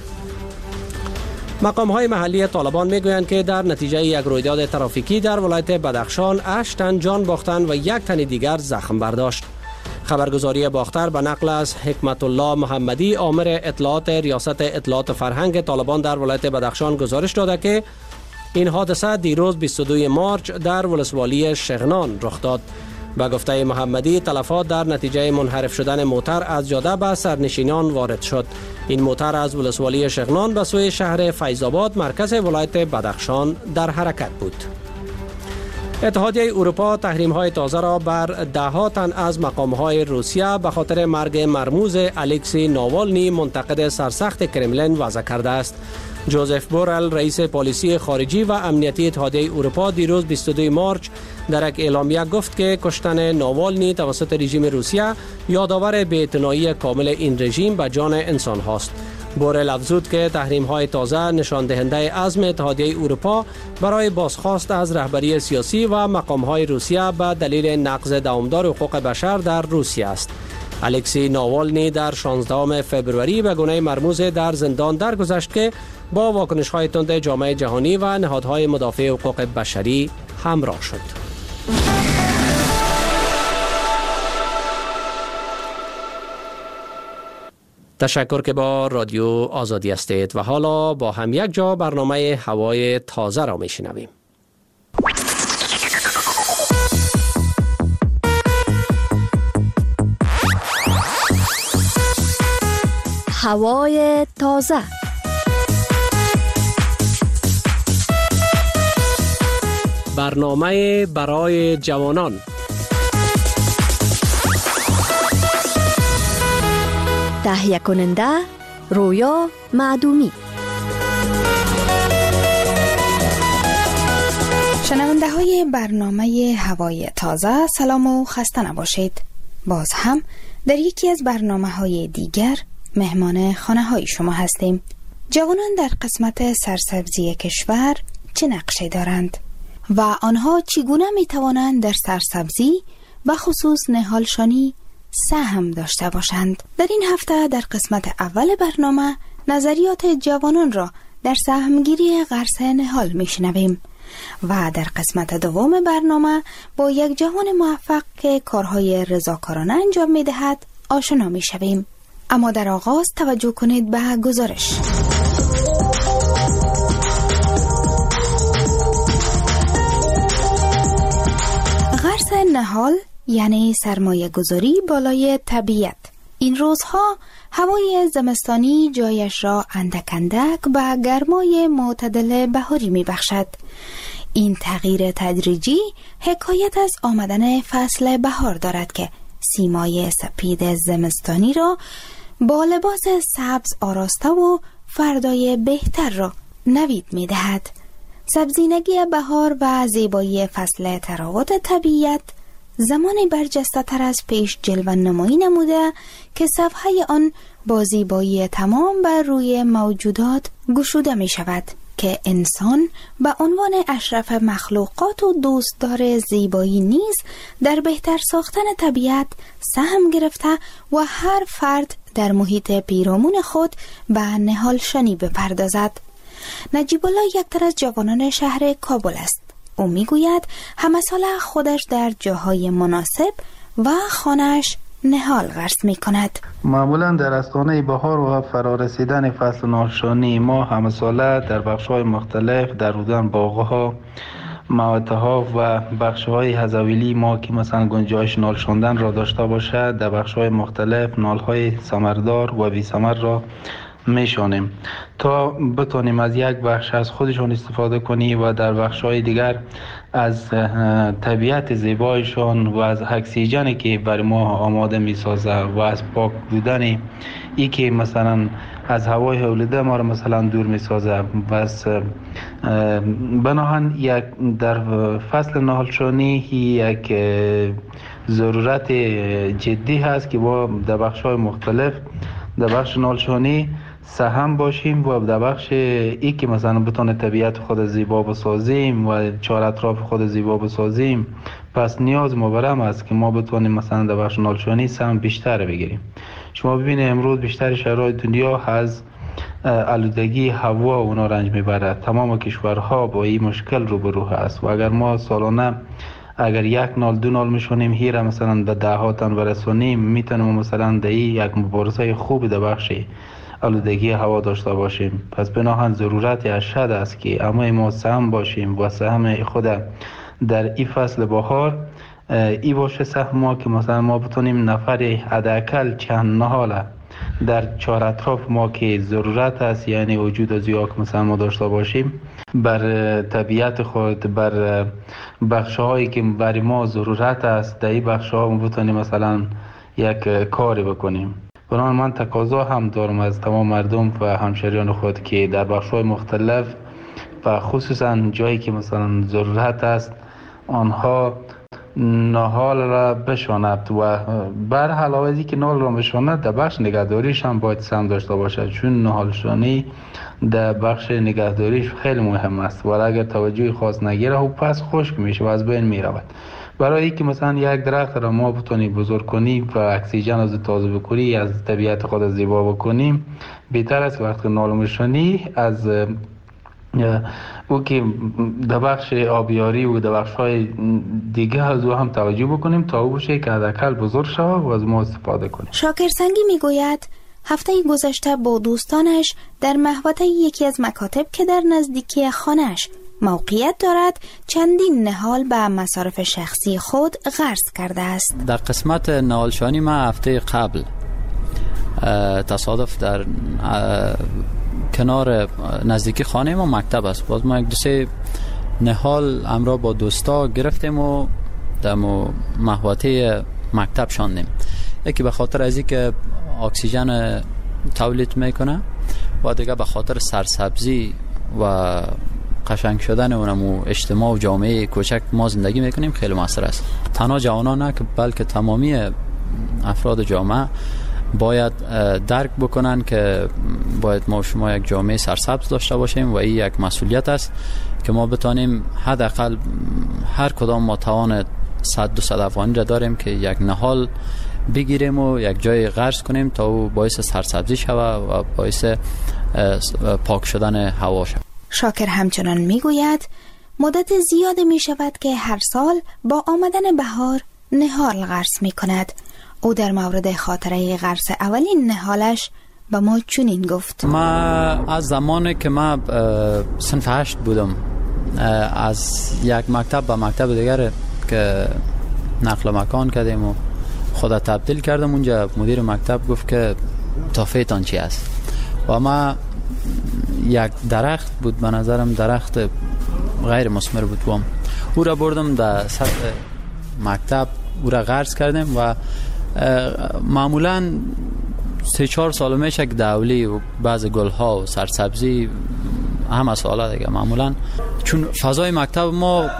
مقام‌های محلی طالبان می‌گویند که در نتیجه یک رویداد ترافیکی در ولایت بدخشان 8 تن جان باختند و 1 تن دیگر زخم برداشت. خبرگزاری باختر به نقل از حکمت الله محمدی آمر اطلاعات ریاست اطلاعات فرهنگ طالبان در ولایت بدخشان گزارش داده که این حادثه دیروز 22 مارچ در ولسوالی شغنان رخ داد. به گفته محمدی تلفات در نتیجه منحرف شدن موتر از جاده به سرنشینان وارد شد. این موتر از ولسوالی شغنان به سوی شهر فیض‌آباد مرکز ولایت بدخشان در حرکت بود. اتحادیه اروپا تحریم‌های تازه را بر ده‌ها تن از مقام‌های روسیه به خاطر مرگ مرموز الکسی ناوالنی منتقد سرسخت کرملین وضع کرده است. جوزف بورل رئیس پالیسی خارجی و امنیتی اتحادیه اروپا دیروز 22 مارچ در یک اعلامیه گفت که کشتن ناوالنی توسط رژیم روسیه یادآور بی‌اعتنایی کامل این رژیم به جان انسان هاست. بورل افزود که تحریم‌های تازه نشان دهنده عزم اتحادیه اروپا برای بازخواست از رهبری سیاسی و مقام‌های روسیه به دلیل نقض دوامدار حقوق بشر در روسیه است. الکسی ناوالنی در 16 فوریه به گونه مرموز در زندان درگذشت که با واکنش‌های تند جامعه جهانی و نهادهای مدافع حقوق بشری همراه شد. تشکر که با رادیو آزادی هستید و حالا با هم یک جا برنامه هوای تازه را میشنویم. هوای تازه. برنامه برای جوانان. تهیه کننده رویا معدومی. شنونده های برنامه هوای تازه، سلام و خسته نباشید. باز هم در یکی از برنامه های دیگر مهمان خانه های شما هستیم. جوانان در قسمت سرسبزی کشور چه نقشی دارند و آنها چگونه می توانند در سرسبزی و خصوص نهالشانی سهم داشته باشند؟ در این هفته در قسمت اول برنامه نظریات جوانان را در سهمگیری غرس نهال می شنویم و در قسمت دوم برنامه با یک جوان موفق که کارهای رضاکارانه انجام می دهد آشنا می شویم. اما در آغاز توجه کنید به گزارش. غرس نهال یعنی سرمایه گذاری بالای طبیعت. این روزها هوای زمستانی جایش را اندک اندک به گرمای معتدل بهاری می بخشد. این تغییر تدریجی حکایت از آمدن فصل بهار دارد که سیمای سپید زمستانی را با لباس سبز آراسته و فردای بهتر را نوید می دهد. سبزینگی بهار و زیبایی فصل تراوت طبیعت زمانی برجسته تر از پیش جلوه نمایی نموده که صفحه آن با زیبایی تمام بر روی موجودات گشوده می شود که انسان به عنوان اشرف مخلوقات و دوستدار زیبایی نیز در بهتر ساختن طبیعت سهم گرفته و هر فرد در محیط پیرامون خود به نهالشانی بپردازد. نجیب الله یکتر از جوانان شهر کابل است. او میگوید همه سال خودش در جاهای مناسب و خانه‌اش نهال غرس می کند. معمولا در استانه بهار و فرارسیدن فصل نهالشانی ما همه ساله در بخش‌های مختلف در رودن باغ‌ها، موته‌ها و بخش‌های حزویلی ما که مثلا گنجایش نال شوندن را داشته باشد در بخش‌های مختلف نال‌های ثمردار و بی ثمر را میشانیم تا بتونیم از یک بخش از خودشون استفاده کنیم و در بخش‌های دیگر از طبیعت زیبایشان و از اکسیژنی که برای ما آماده می‌سازه و از پاک بودن ای که مثلا از هوای آلوده ما را مثلا دور می‌سازه. بس بناهن یک در فصل نهالشانی یک ضرورت جدی هست که با در بخش‌های مختلف در بخش نهالشانی سهم باشیم و در بخش ای که مثلا بتونه طبیعت خود زیبا بسازیم و چهار اطراف خود زیبا بسازیم، پس نیاز ما برام است که ما بتونیم مثلا در بخش نهالشانی سهم بیشتر بگیریم. شما ببینید امروز بیشتر شهرهای دنیا از آلودگی هوا اونا رنج میبرد. تمام کشورها با این مشکل روبرو هست و اگر ما سالانه اگر یک نال دو نال میشونیم هیره مثلا به دهاتن برسونیم، میتونیم مثلا در یک مبارزه خوب در بخش آلودگی هوا داشته باشیم. پس بناهن ضرورت اشد است که همه ما سهم باشیم و سهم خود در این فصل بهار ای باشه سهم ما که مثلا ما بتونیم نفر حداقل چند نهال در چهار اطراف ما که ضرورت است، یعنی وجود از یا که مثلا ما داشته باشیم بر طبیعت خود، بر بخش‌هایی که برای ما ضرورت است، در این بخش‌ها ما بتونیم مثلا یک کاری بکنیم. بنابراین من تقاضا هم دارم از تمام مردم و همشهریان خود که در بخش‌های مختلف و خصوصا جایی که مثلا ضرورت است آنها نهال را بشاند و بر علاوه از اینکه نهال را بشاند در بخش نگهداریش هم باید سهم داشته باشد، چون نهالشانی در بخش نگهداریش خیلی مهم است و اگر توجه خاص نگیره و پس خشک میشه و از بین میرود. برای اینکه مثلا یک درخت را ما بتونیم بزرگ کنیم و اکسیژن از تازه بکنی از طبیعت خود زیبا بکنیم، بهتر است وقتی نهالشانی از او که در بخش آبیاری و در بخش‌های دیگه از او هم توجه بکنیم تا او بشه که حداقل بزرگ شود و از ما استفاده کنیم. شاکر سنگی میگوید هفته گذشته با دوستانش در محوطه یکی از مکاتب که در نزدیکی خانه‌اش موقعیت دارد چندین نهال به مصارف شخصی خود غرس کرده است. در قسمت نهالشانی ما هفته قبل تصادف در کنار نزدیکی خانه ما مکتب است، باز ما یک دو سه نهال همراه با دوستا گرفتیم و در محوطه مکتب شاندیم. یکی به خاطر از اینکه اکسیژن تولید میکنه و دیگه به خاطر سرسبزی و قشنگ شدن اونم اجتماع و جامعه کوچک ما زندگی میکنیم خیلی موثر است. تنها جوانان نه که بلکه تمامی افراد جامعه باید درک بکنن که باید ما شما یک جامعه سرسبز داشته باشیم و این یک مسئولیت است که ما بتانیم حداقل هر کدام ما توان 100-200 افغانی را داریم که یک نهال بگیریم و یک جای غرس کنیم تا او باعث سرسبزی شود و باعث پاک شدن هوا شود. شاکر همچنان میگوید مدت زیاد می شود که هر سال با آمدن بهار نهال غرس می کند. او در مورد خاطره غرس اولین نهالش به ما چنین گفت: ما از زمانی که ما صنف 8 بودم از یک مکتب به مکتب دیگر که نقل مکان کردیم و خدا تبدیل کردم، اونجا مدیر مکتب گفت که تافهتان چی است و ما یک درخت بود، به نظرم درخت غیر مثمر بود، او را بردم در سطح مکتب او را غرس کردیم و معمولا 3-4 سال میشه که دولی و بعض گلها و سرسبزی همه سالا دیگه معمولا چون فضای مکتب ما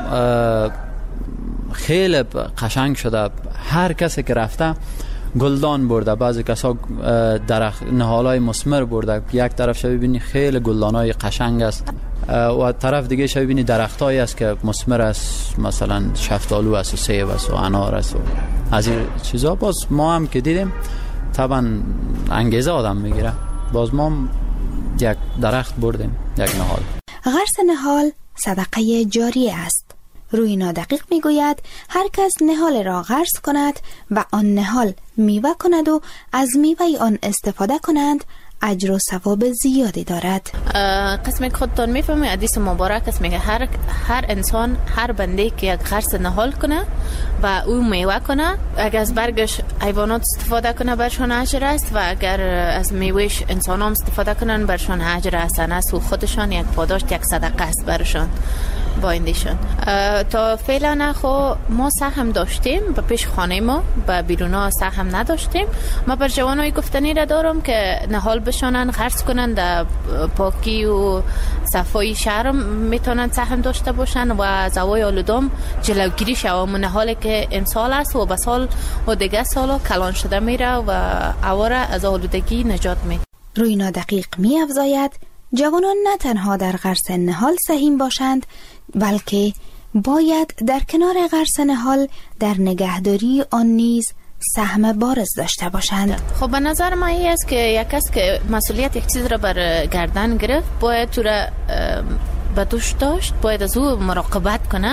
خیلی قشنگ شده، هر کسی که رفته گلدان برده، بعضی کسا درخت نهالای مثمر برده، یک طرف شو ببینی خیلی گلدانای قشنگ است و طرف دیگه شو ببینی درختایی است که مثمر است، مثلا شفتالو است و سیب است و انار است و از این چیزا. باز ما هم که دیدیم طبعا انگیزه آدم میگیره، باز ما یک درخت بردیم، یک نهال. غرس نهال صدقه جاریه است. روی نادقیق میگوید هر کس نهال را غرس کند و آن نهال میوه کند و از میوه آن استفاده کنند اجر و ثواب زیادی دارد. قسمی که خودتان میفهمی حدیث مبارک است، میگه هر انسان، هر بنده که یک غرس نهال کنه و او میوه کنه، اگر از برگش حیوانات استفاده کنه برشان اجر است و اگر از میوهش انسان هم استفاده کنن برشان اجر حسن است و خودشان یک پاداش، یک صدقه است برشان بایندشون. تا فعلا خو ما سهم داشتیم به پیش خانه ما، به بیرونا سهم نداشتیم. ما بر جوانای گفتنی را دارم که نهال بشانن، غرس کنن، در پاکی و صفای شهر میتونن سهم داشته باشن و از هوای آلودم جلوگیری شود. نهالی که امسال است و به سال و دیگه سالا کلان شده میره و هوا را از آلودگی نجات میده. روی نادقیق می افزاید جوانان نه تنها در غرس نهال سهیم باشند، بلکه باید در کنار غرس نهال در نگهداری آن نیز سهم بارز داشته باشند. خب به نظر من این است که یک کس که مسئولیت یک چیز را بر گردن گرفت باید تو را به دوش داشت، باید از او مراقبت کنه.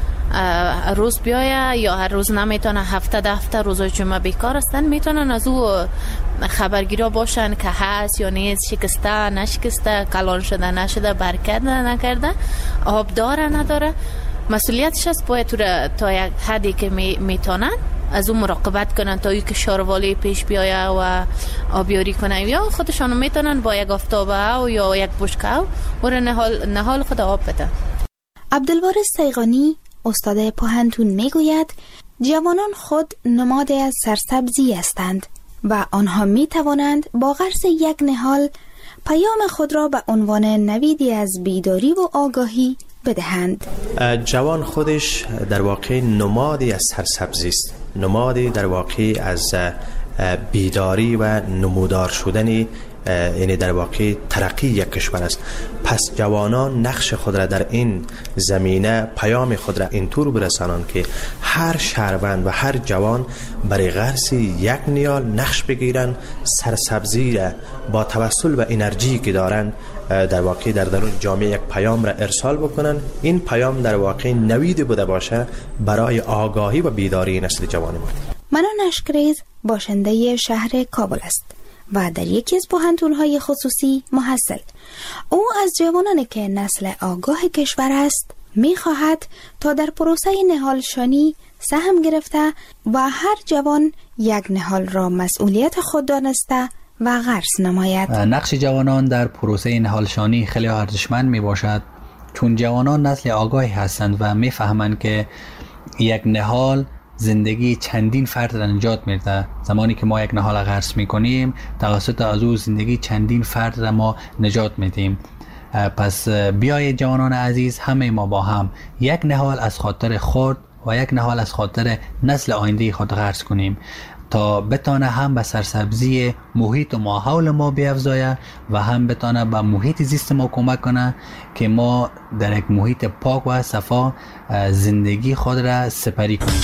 روز بیایه یا هر روز نمیتونه، هفته روزای جمعه بیکار هستن، میتونن از او خبرگیرا باشن که هست یا نیست، شکسته نشکسته، کلان شده نشده، برکت نکرده، آب داره نداره. مسئولیتش است باید تا یک حدی که میتونن از اون مراقبت کنن تا که شاروالی پیش بیایه و آبیاری کنن، یا خودشانو میتونن با یک آفتابه و یا یک بشکه و نهال خود آب بده. عبدالوارث سیغانی استاد پوهنتون میگوید جوانان خود نماد از سرسبزی هستند و آنها می توانند با غرس یک نهال پیام خود را به عنوان نویدی از بیداری و آگاهی بدهند. جوان خودش در واقع نمادی از سرسبزی است، نمادی در واقع از بیداری و نمودار شدنی، یعنی در واقع ترقی یک کشور است. پس جوانان نقش خود را در این زمینه، پیام خود را اینطور برسانند که هر شهروند و هر جوان برای غرس یک نیال نقش بگیرند، سرسبزی را با توسل و انرژی که دارند در واقع در درون جامعه یک پیام را ارسال بکنن. این پیام در واقع نوید بوده باشه برای آگاهی و بیداری نسل جوان ما. منان اشکریز باشنده شهر کابل است و در یکی از پوهنتون‌های خصوصی محصل. او از جوانانی که نسل آگاه کشور است می‌خواهد تا در پروسه نهالشانی سهم گرفته و هر جوان یک نهال را مسئولیت خود دانسته و غرس نماید. نقش جوانان در پروسه نهالشانی خیلی ارزشمند میباشد، چون جوانان نسل آگاهی هستند و میفهمند که یک نهال زندگی چندین فرد را نجات میده. زمانی که ما یک نهال غرس میکنیم توسط از او زندگی چندین فرد را ما نجات میدیم. پس بیایید جوانان عزیز، همه ما با هم یک نهال از خاطر خود و یک نهال از خاطر نسل آینده خود غرس کنیم تا بتانه هم به سرسبزی محیط و ماحول ما بیفزایه و هم بتانه به محیط زیست ما کمک کنه که ما در یک محیط پاک و صفا زندگی خود را سپری کنیم.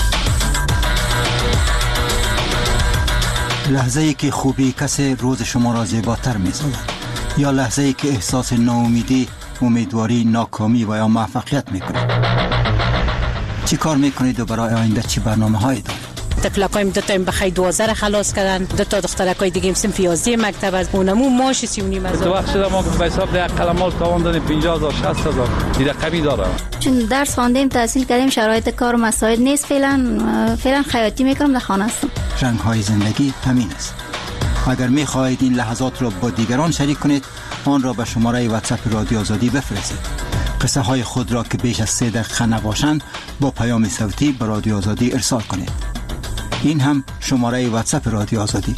لحظه ای که خوبی کسی روز شما را زیباتر می سازد، یا لحظه ای که احساس ناامیدی، امیدواری، ناکامی و یا موفقیت می کنید. چی کار می کنید و برای آینده چی برنامه هایی دارید؟ تکلکایم دو تا بخای 12 خلاص کردن، دو تا دخترکای دیگه صنف 11 مکتب از اونمو ماش 39,000. تو وقت شده ما به حساب ده قلمال تواندن 50,000 60,000 دیگه قوی داره. چون درس خواندیم، تحصیل کردیم، شرایط کار و مساعد نیست، فعلا خیاطی میکنم، در خانه هستم. رنگ های زندگی همین است. اگر می خواهید این لحظات را با دیگران شریک کنید، آن را به شماره واتساپ رادیو آزادی بفرستید. قصه های خود را که بیش از 3 دقیقه نباشند با پیام صوتی به رادیو آزادی ارسال کنید. این هم شماره واتساپ رادیو آزادی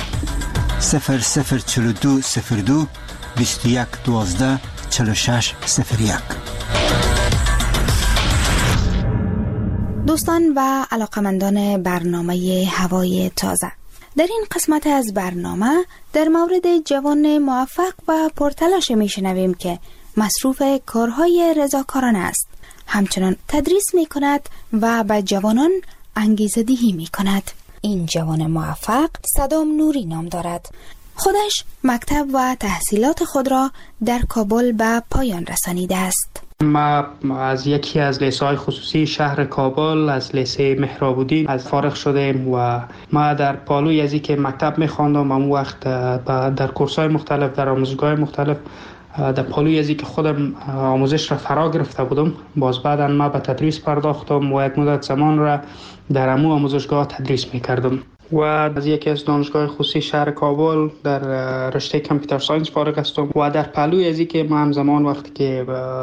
004202 21 12 46 01. دوستان و علاقمندان برنامه هوای تازه، در این قسمت از برنامه در مورد جوان موفق و پرتلاش میشنویم که مصروف کارهای رضاکارانه است، همچنان تدریس می کند و به جوانان انگیزه دهی می کند. این جوان موفق صدام نوری نام دارد. خودش مکتب و تحصیلات خود را در کابل به پایان رسانیده است. ما از یکی از لیسه‌های خصوصی شهر کابل، از لیسه مهراب‌الدین از فارغ شدیم و ما در پالوی از که مکتب می‌خواندم، اون وقت در کورس‌های مختلف، در آموزشگاه مختلف، در پالوی ازی که خودم آموزش را فرا گرفته بودم، باز بعدا ما به تدریس پرداختم و یک مدت زمان را در امو آموزشگاه تدریس میکردم و از یکی از دانشگاه خصوصی شهر کابل در رشته کامپیوتر ساینس فارغ هستم و در پالوی ازی که ما هم زمان وقتی که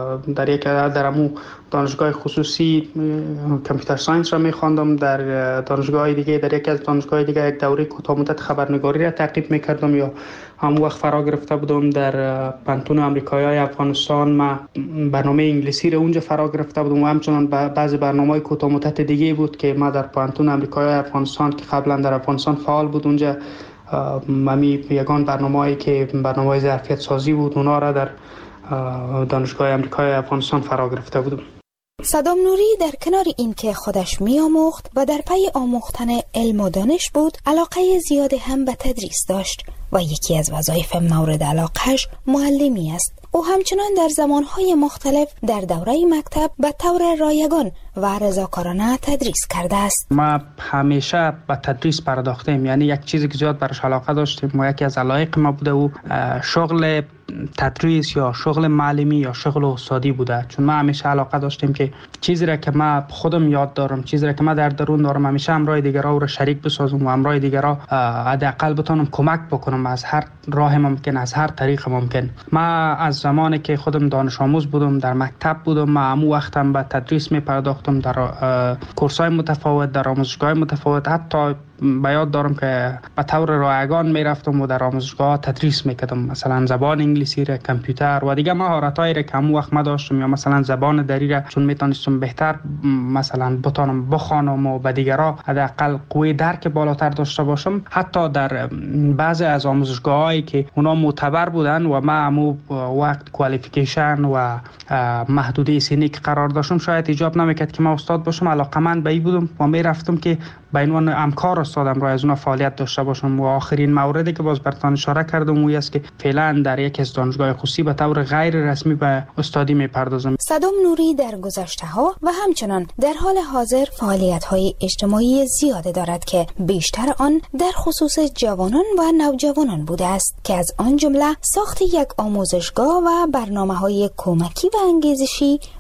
در امو دانشگاه خصوصی کامپیوتر ساینس را می‌خواندم، در دانشگاه دیگه، در یکی از دانشگاه دیگه یک دوره کوتاه مدت خبرنگاری را تعقیب می‌کردم یا هم وقت فرا گرفته بودم. در پانتون آمریکایی افغانستان ما برنامه انگلیسی را اونجا فرا گرفته بودم و همچنان بعضی برنامه‌های کوتاه مدت دیگه بود که ما در پانتون آمریکایی افغانستان که قبلا در افغانستان فعال بود، اونجا یگان برنامه‌ای که برنامه ظرفیت سازی بود، اونا را در دانشگاه آمریکایی افغانستان فرا گرفته بودم. صدام نوری در کنار این که خودش می‌آموخت و در پی آموختن علم و دانش بود، علاقه زیادی هم به تدریس داشت و یکی از وظایف مورد علاقهش معلمی است. او همچنان در زمانهای مختلف در دوره مکتب به طور رایگان و رضاکارانه تدریس کرده است. ما همیشه به تدریس پرداختیم، یعنی یک چیزی که زیاد برش علاقه داشتیم و یکی از علایق ما بوده و شغل تدریس یا شغل معلمی یا شغل استادی بوده. چون ما همیشه علاقه داشتیم که چیزی را که ما خودم یاد دارم، چیزی را که ما در درون دارم، همیشه همراه دیگران رو شریک بسازم و همراه دیگران حداقل بتونم کمک بکنم از هر راه ممکن، از هر طریق ممکن. ما از زمانی که خودم دانش آموز بودم، در مکتب بودم، ما همون وقتم به تدریس می پرداختم در کورس‌های متفاوت، در آموزشگاه متفاوت. حتی به یاد دارم که به طور رایگان می رفتم و در آموزشگاه تدریس می کردم، مثلا زبان انگلیسی را، کامپیوتر و دیگه مهارت‌هایی را که همون وقت ما داشتم، یا مثلا زبان دری را چون می تونستم بهتر مثلا بتونم بخوانم و به دیگران حداقل قوی درک بالاتر داشته باشم. حتی در بعضی از آموزشگاه‌هایی که اونا معتبر بودن و ما همون وقت کوالیفیکیشن و محدوده سنی که قرار داشتم، شاید ایجاب نمیکرد که ما استاد باشم. علاقه‌مند به این بودم و می رفتم که به عنوان همکار استادم را از اونها فعالیت داشته باشم. و آخرین موردی که باز براتون اشاره کردم اون است که فعلا در یک از دانشگاه خصوصی به طور غیر رسمی به استادی میپردازم. صدام نوری در گذشته‌ها و همچنان در حال حاضر فعالیت‌های اجتماعی زیاده دارد که بیشتر آن در خصوص جوانان و نوجوانان بوده است که از آن جمله ساخت یک آموزشگاه و برنامه‌های کمکی و انگیزشی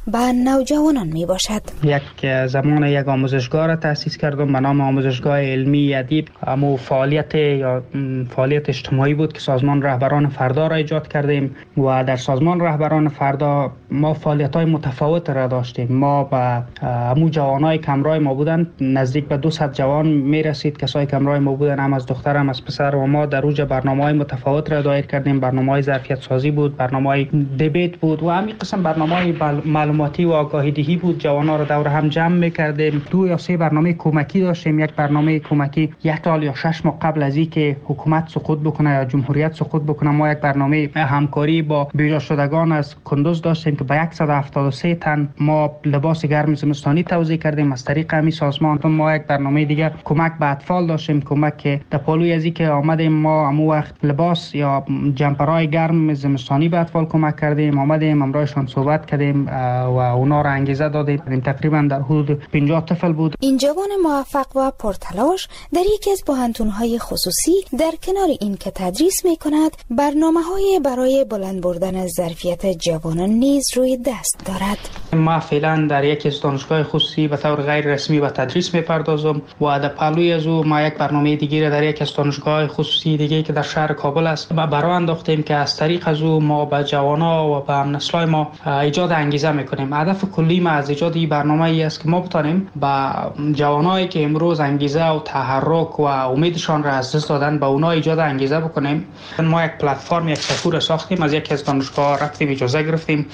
به نوجوانان می باشد. یک زمان یک آموزشگاه را تأسیس کردم به نام آموزشگاه علمی ادیب. امو فعالیت یا فعالیت اجتماعی بود که سازمان رهبران فردا را ایجاد کردیم و در سازمان رهبران فردا ما فعالیت‌های متفاوت را داشتیم. ما با امو جوانای کمرای ما بودن نزدیک به 200 جوان می رسید، کسای کمرای ما بودن، هم از دختر هم از پسر، و ما در اوج برنامه‌های متفاوت را دایر کردیم. برنامه‌های ظرفیت سازی بود، برنامه‌های دیبیت بود و همین قسم برنامه‌های معلوماتی و آگاهی دهی بود. جوانا را دور هم جمع می‌کردیم. 2 یا 3 برنامه کمکی داشتیم. یک برنامه کمکی 1 سال یا 6 ماه قبل از اینکه حکومت سقوط بکنه یا جمهوریت سقوط بکنه، ما یک برنامه همکاری با بیجا شدگان از کندوز داشتیم که به 173 تن ما لباس گرم زمستانی توزیع کردیم از طریق همین سازمان. ما یک برنامه دیگه کمک به اطفال داشتیم، کمک که در پالوی از اینکه آمدیم ما همون وقت لباس یا جمپرای گرم زمستانی به اطفال کمک کردیم، آمدیم امرایشان صحبت کردیم و اونا را انگیزه دادیم. تقریبا در حدود 50 طفل بود. این جوان موفق و پرتلاش در یکی از پوهنتون‌های خصوصی در کنار این که تدریس می‌کند، برنامه‌های برای بلند بردن ظرفیت جوانان نیز روی دست دارد. ما فعلا در یکی از دانشگاه خصوصی به طور غیر رسمی به تدریس می‌پردازم و در پهلوی از او ما یک برنامه دیگه در یک از دانشگاه خصوصی دیگه که در شهر کابل است برای انداختیم که از طریق از او ما به جوانا و به نسل‌های ما ایجاد انگیزه می‌کنیم. هدف کلی ما از ایجاد این برنامه ای است که ما بتانیم با جوانایی که امروز انگیزه و تحرک و امیدشان را از دست دادن به اونا ایجاد انگیزه بکنیم. ما یک پلتفرم، یک سفور ساختیم، از یکی از دانشگاه رفتیم اجازه گرفتیم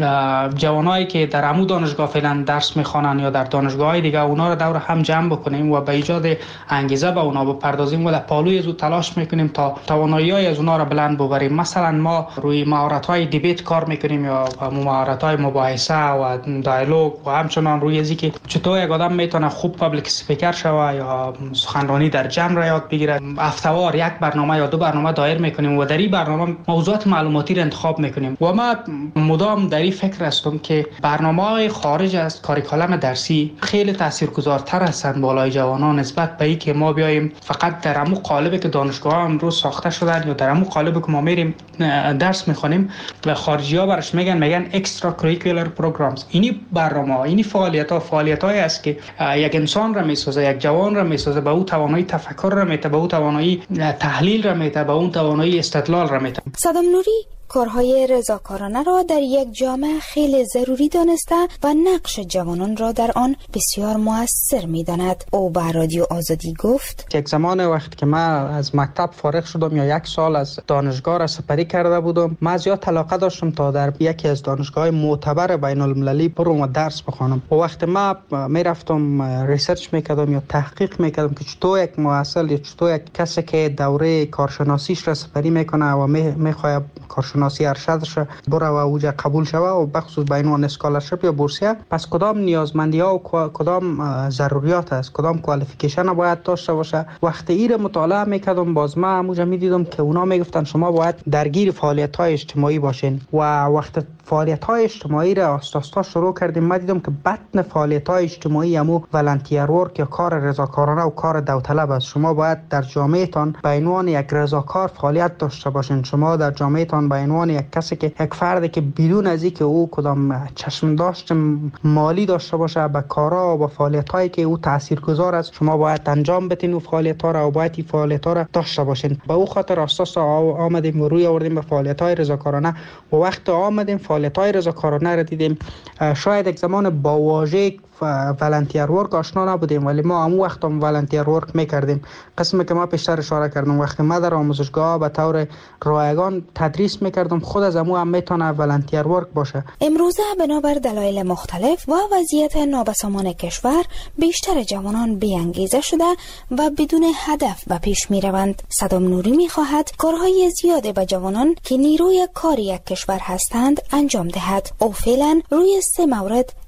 جوانایی که در عمو دانشگاه فعلا درس میخوانن یا در دانشگاه‌های دیگه اونا رو دور هم جمع بکنیم و به ایجاد انگیزه به اونا بپردازیم و در پالوی از تلاش میکنیم تا توانایی‌های از اونا رو بلند ببریم. مثلا ما روی مهارت‌های دیبیت کار میکنیم یا مهارت‌های مباحثه و دیالوگ و همچنان روی ازی که چطور یک آدم میتونه خوب پابلیک اسپیکر شوه یا سخنرانی در جمع را یاد بگیره. هفته‌وار یک برنامه یا 2 برنامه دایر میکنیم و در این برنامه موضوعات معلوماتی را انتخاب میکنیم و ما مدام در این فکر هستم که برنامه‌های خارج از کاریکولم درسی خیلی تاثیرگذارتر هستند بالای جوانان نسبت به اینکه ما بیایم فقط در همون قالبی که دانشگاه امروز ساخته شدن یا در همون قالبی که ما میریم درس میخونیم و خارجی‌ها برش میگن اکسترا کریکولر پروگرامز. اینی برنامه، اینی فعالیت‌های است که یک انسان را میسازه، یک جوان را میسازه، به او توانایی تفکر را میده، به او توانایی تحلیل را میده، به اون توانایی استدلال را میده. صدام نوری کارهای رضاکارانه را در یک جامعه خیلی ضروری دانسته و نقش جوانان را در آن بسیار مؤثر می‌داند. او به رادیو آزادی گفت: یک زمان وقتی که من از مکتب فارغ شدم یا 1 سال از دانشگاه را سپری کرده بودم، من زیاد علاقه داشتم تا در یکی از دانشگاه‌های معتبر بین المللی برم و درس بخوانم. و وقتی من میرفتم ریسرچ میکردم یا تحقیق میکردم که چطور یک محصل یا چطور یک کسی که دوره کارشناسیش را سپری میکنه و میخواد کارشناسی ارشدش بره و اوج قبول شوه و بخصوص به عنوان اسکالرشیپ یا بورسیه، پس کدام نیازمندی‌ها و کدام ضروریات است، کدام کوالیفیکیشن باید داشته باشه. وقتی این مطالعه میکردم باز من همونجا میدیدم که اونا میگفتن شما باید درگیر فعالیت‌های اجتماعی باشین و وقتی فعالیت‌های اجتماعی را آستاستا شروع کردیم من دیدم که بطن فعالیت‌های اجتماعی همو ولنتیر ورک یا کار رضاکارانه و کار داوطلب است. شما باید در جامعهتان به عنوان یک رضاکار فعالیت داشته باشین. شما در جامعهتان به عنوان یک کسی که یک فردی که بدون از اینکه او کدام چشم داشت مالی داشته باشه به کارا و به فعالیت‌هایی که او تاثیرگذار است شما باید انجام بدین و فعالیت‌ها را و باید این فعالیت‌ها را داشته باشین. به او خاطر اساس آمدیم و روی آوردیم به فعالیت‌های رضاکارانه و وقت آمدیم فعالیت‌های رضاکارانه را دیدیم. شاید یک زمان با واژه ولنتیر ورک آشنا نبودیم ولی ما همون وقت هم ولنتیر ورک میکردیم. قسمی که ما پیشتر اشاره کردم وقتی ما در آموزشگاه به طور رایگان تدریس میکردم خود از همون هم میتونه ولنتیر ورک باشه. امروزه بنابر دلایل مختلف و وضعیت نابسامان کشور بیشتر جوانان بی‌انگیزه شده و بدون هدف به پیش میروند. صدام نوری میخواهد کارهای زیاده به جوانان که نیروی کار یک کشور هستند انجام دهد. او فعلا روی 3 مورد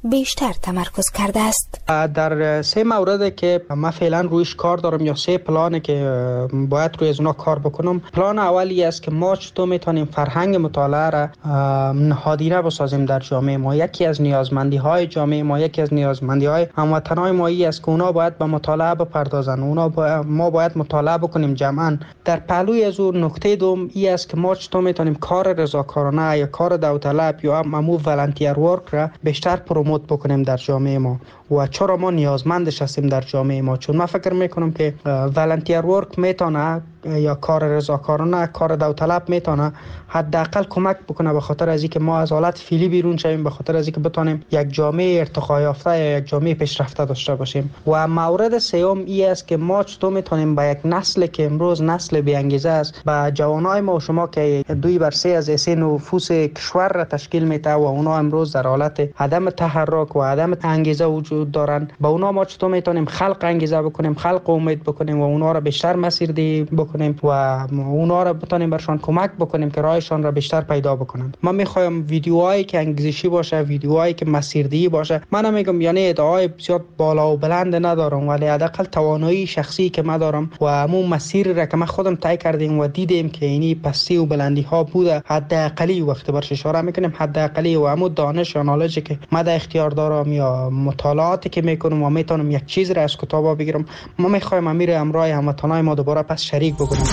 بیشتر تمرکز کرده است. در 3 مورد که من فعلا رویش کار دارم یا 3 پلانی که باید روی از اونا کار بکنم. پلان اولی است که ما چطور میتونیم فرهنگ مطالعه را نهادینه بسازیم در جامعه ما. یکی از نیازمندی های جامعه ما، یکی از نیازمندی های هموطنان ما است که اونا باید به مطالعه بپردازن. ما باید مطالعه بکنیم جمعا. در پهلوی از اون نکته دوم این است که ما چطور میتونیم کار رضاکارانه یا کار داوطلب یا امو والنتیر ورک را بیشتر پروموت بکنیم در جامعه ما و چرا ما نیازمندش هستیم در جامعه ما. چون من فکر میکنم که والنتیر ورک میتونه یا کار رضاکارانه، کار داوطلب میتونه حداقل کمک بکنه به خاطر از اینکه ما از حالت فعلی بیرون شویم، به خاطر از اینکه بتونیم یک جامعه ارتقا یافته یا یک جامعه پیشرفته داشته باشیم. و مورد سوم این است که ما چطور میتونیم با یک نسل که امروز نسل بی انگیزه است، با جوانای ما و شما که 2/3 از ایسه نفوس کشور را تشکیل میده و اونا امروز در حالت عدم تحرک و عدم انگیزه وجود دارن، با اونا ما چطور میتونیم خلق انگیزه بکنیم، خلق امید بکنیم و اونا را بیشتر مسیردهی بکنیم و اونا را بتونیم برشان کمک بکنیم که راهشان را بیشتر پیدا بکنن. من میخوایم ویدیوهایی که انگیزشی باشه، ویدیوهایی که مسیردهی باشه. من نمیگم یعنی ادعای بسیار بالا و بلند ندارم، ولی حداقل توانایی شخصی که من دارم و همون مسیر را که من خودم طی کردیم و دیدیم که اینی پستی و بلندی ها بوده، حداقلی وقت برش اشاره میکنیم حداقلی و همون دانش یا نالجی که من در اختیار دارم یا مطالعاتی که میکنم و میتونم یک چیز را از کتابا بگیرم، ما میخوایم امیر امرای هموطنای ما دوباره پس شریک بکنیم.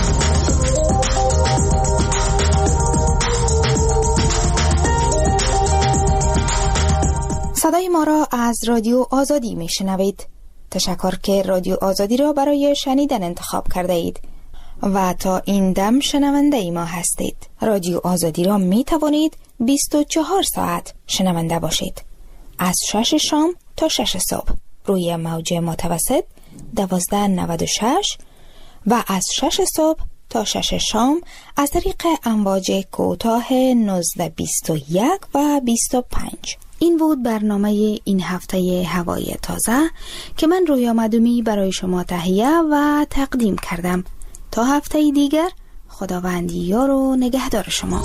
صدای ما را از رادیو آزادی میشنوید. تشکر که رادیو آزادی را برای شنیدن انتخاب کرده اید و تا این دم شنونده ما هستید. رادیو آزادی را می توانید 24 ساعت شنونده باشید. از 6 شام تا 6 صبح روی موج متوسط 1296 و از 6 صبح تا 6 شام از طریق امواج کوتاه 1921 و 25. این بود برنامه این هفته هوای تازه که من رویا مدومی برای شما تهیه و تقدیم کردم. تا هفته دیگر خداوند یار و نگهدار شما.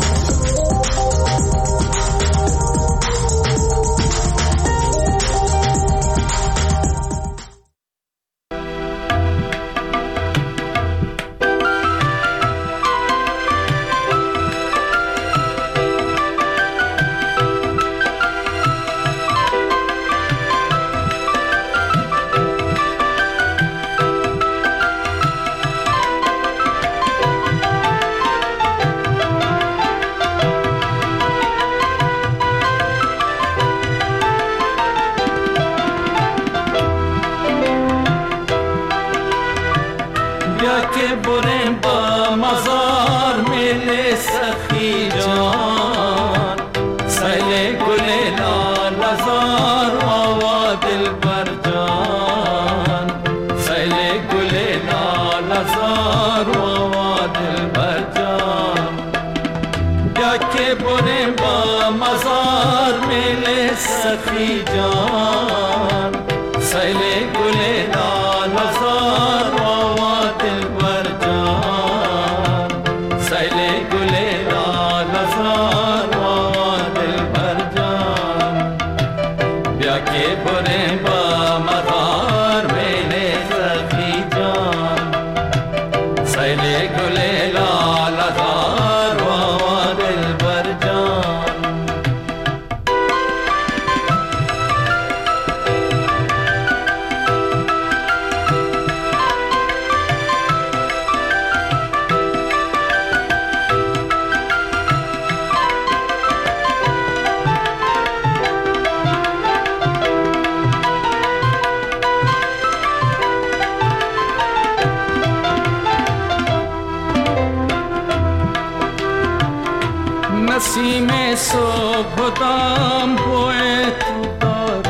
نسیم صبح دم بوی تو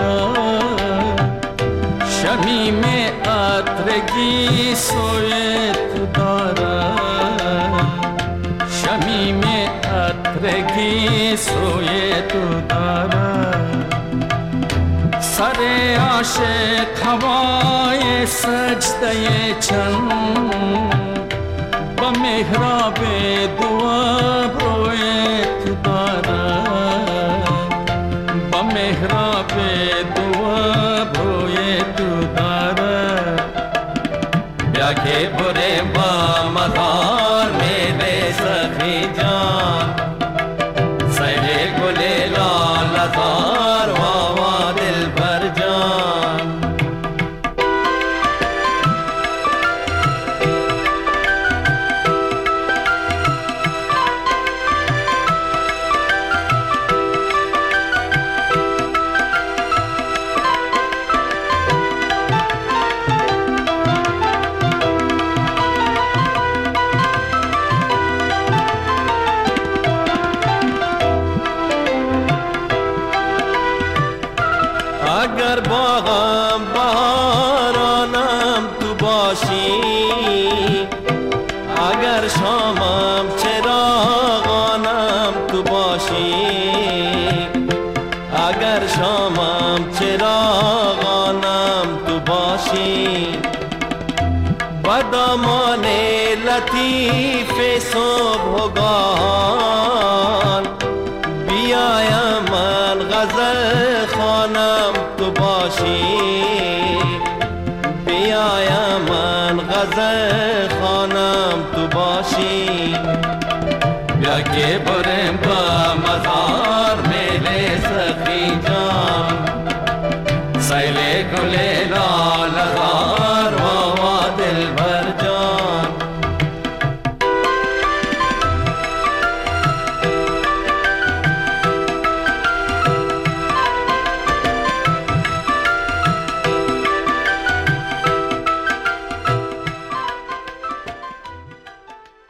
دارد، شمیم عطرگی سوی تو دارد، شمیم عطرگی سوی تو دارد. سر عاشق هوای سجده چند، با محراب دعا روی تو دارد، با محراب مزار میل سخی جان سیل گل لال زار و دل بر جان اگر باغم بهارانم تو باشی اگر شامم چراغانم تو باشی اگر شامم چراغانم تو باشی بدامان لطیف صبحگاهان بیایم من غزل خوانم تو باشی بیایم من غزل خوانم تو باشی بیا که برم با مزار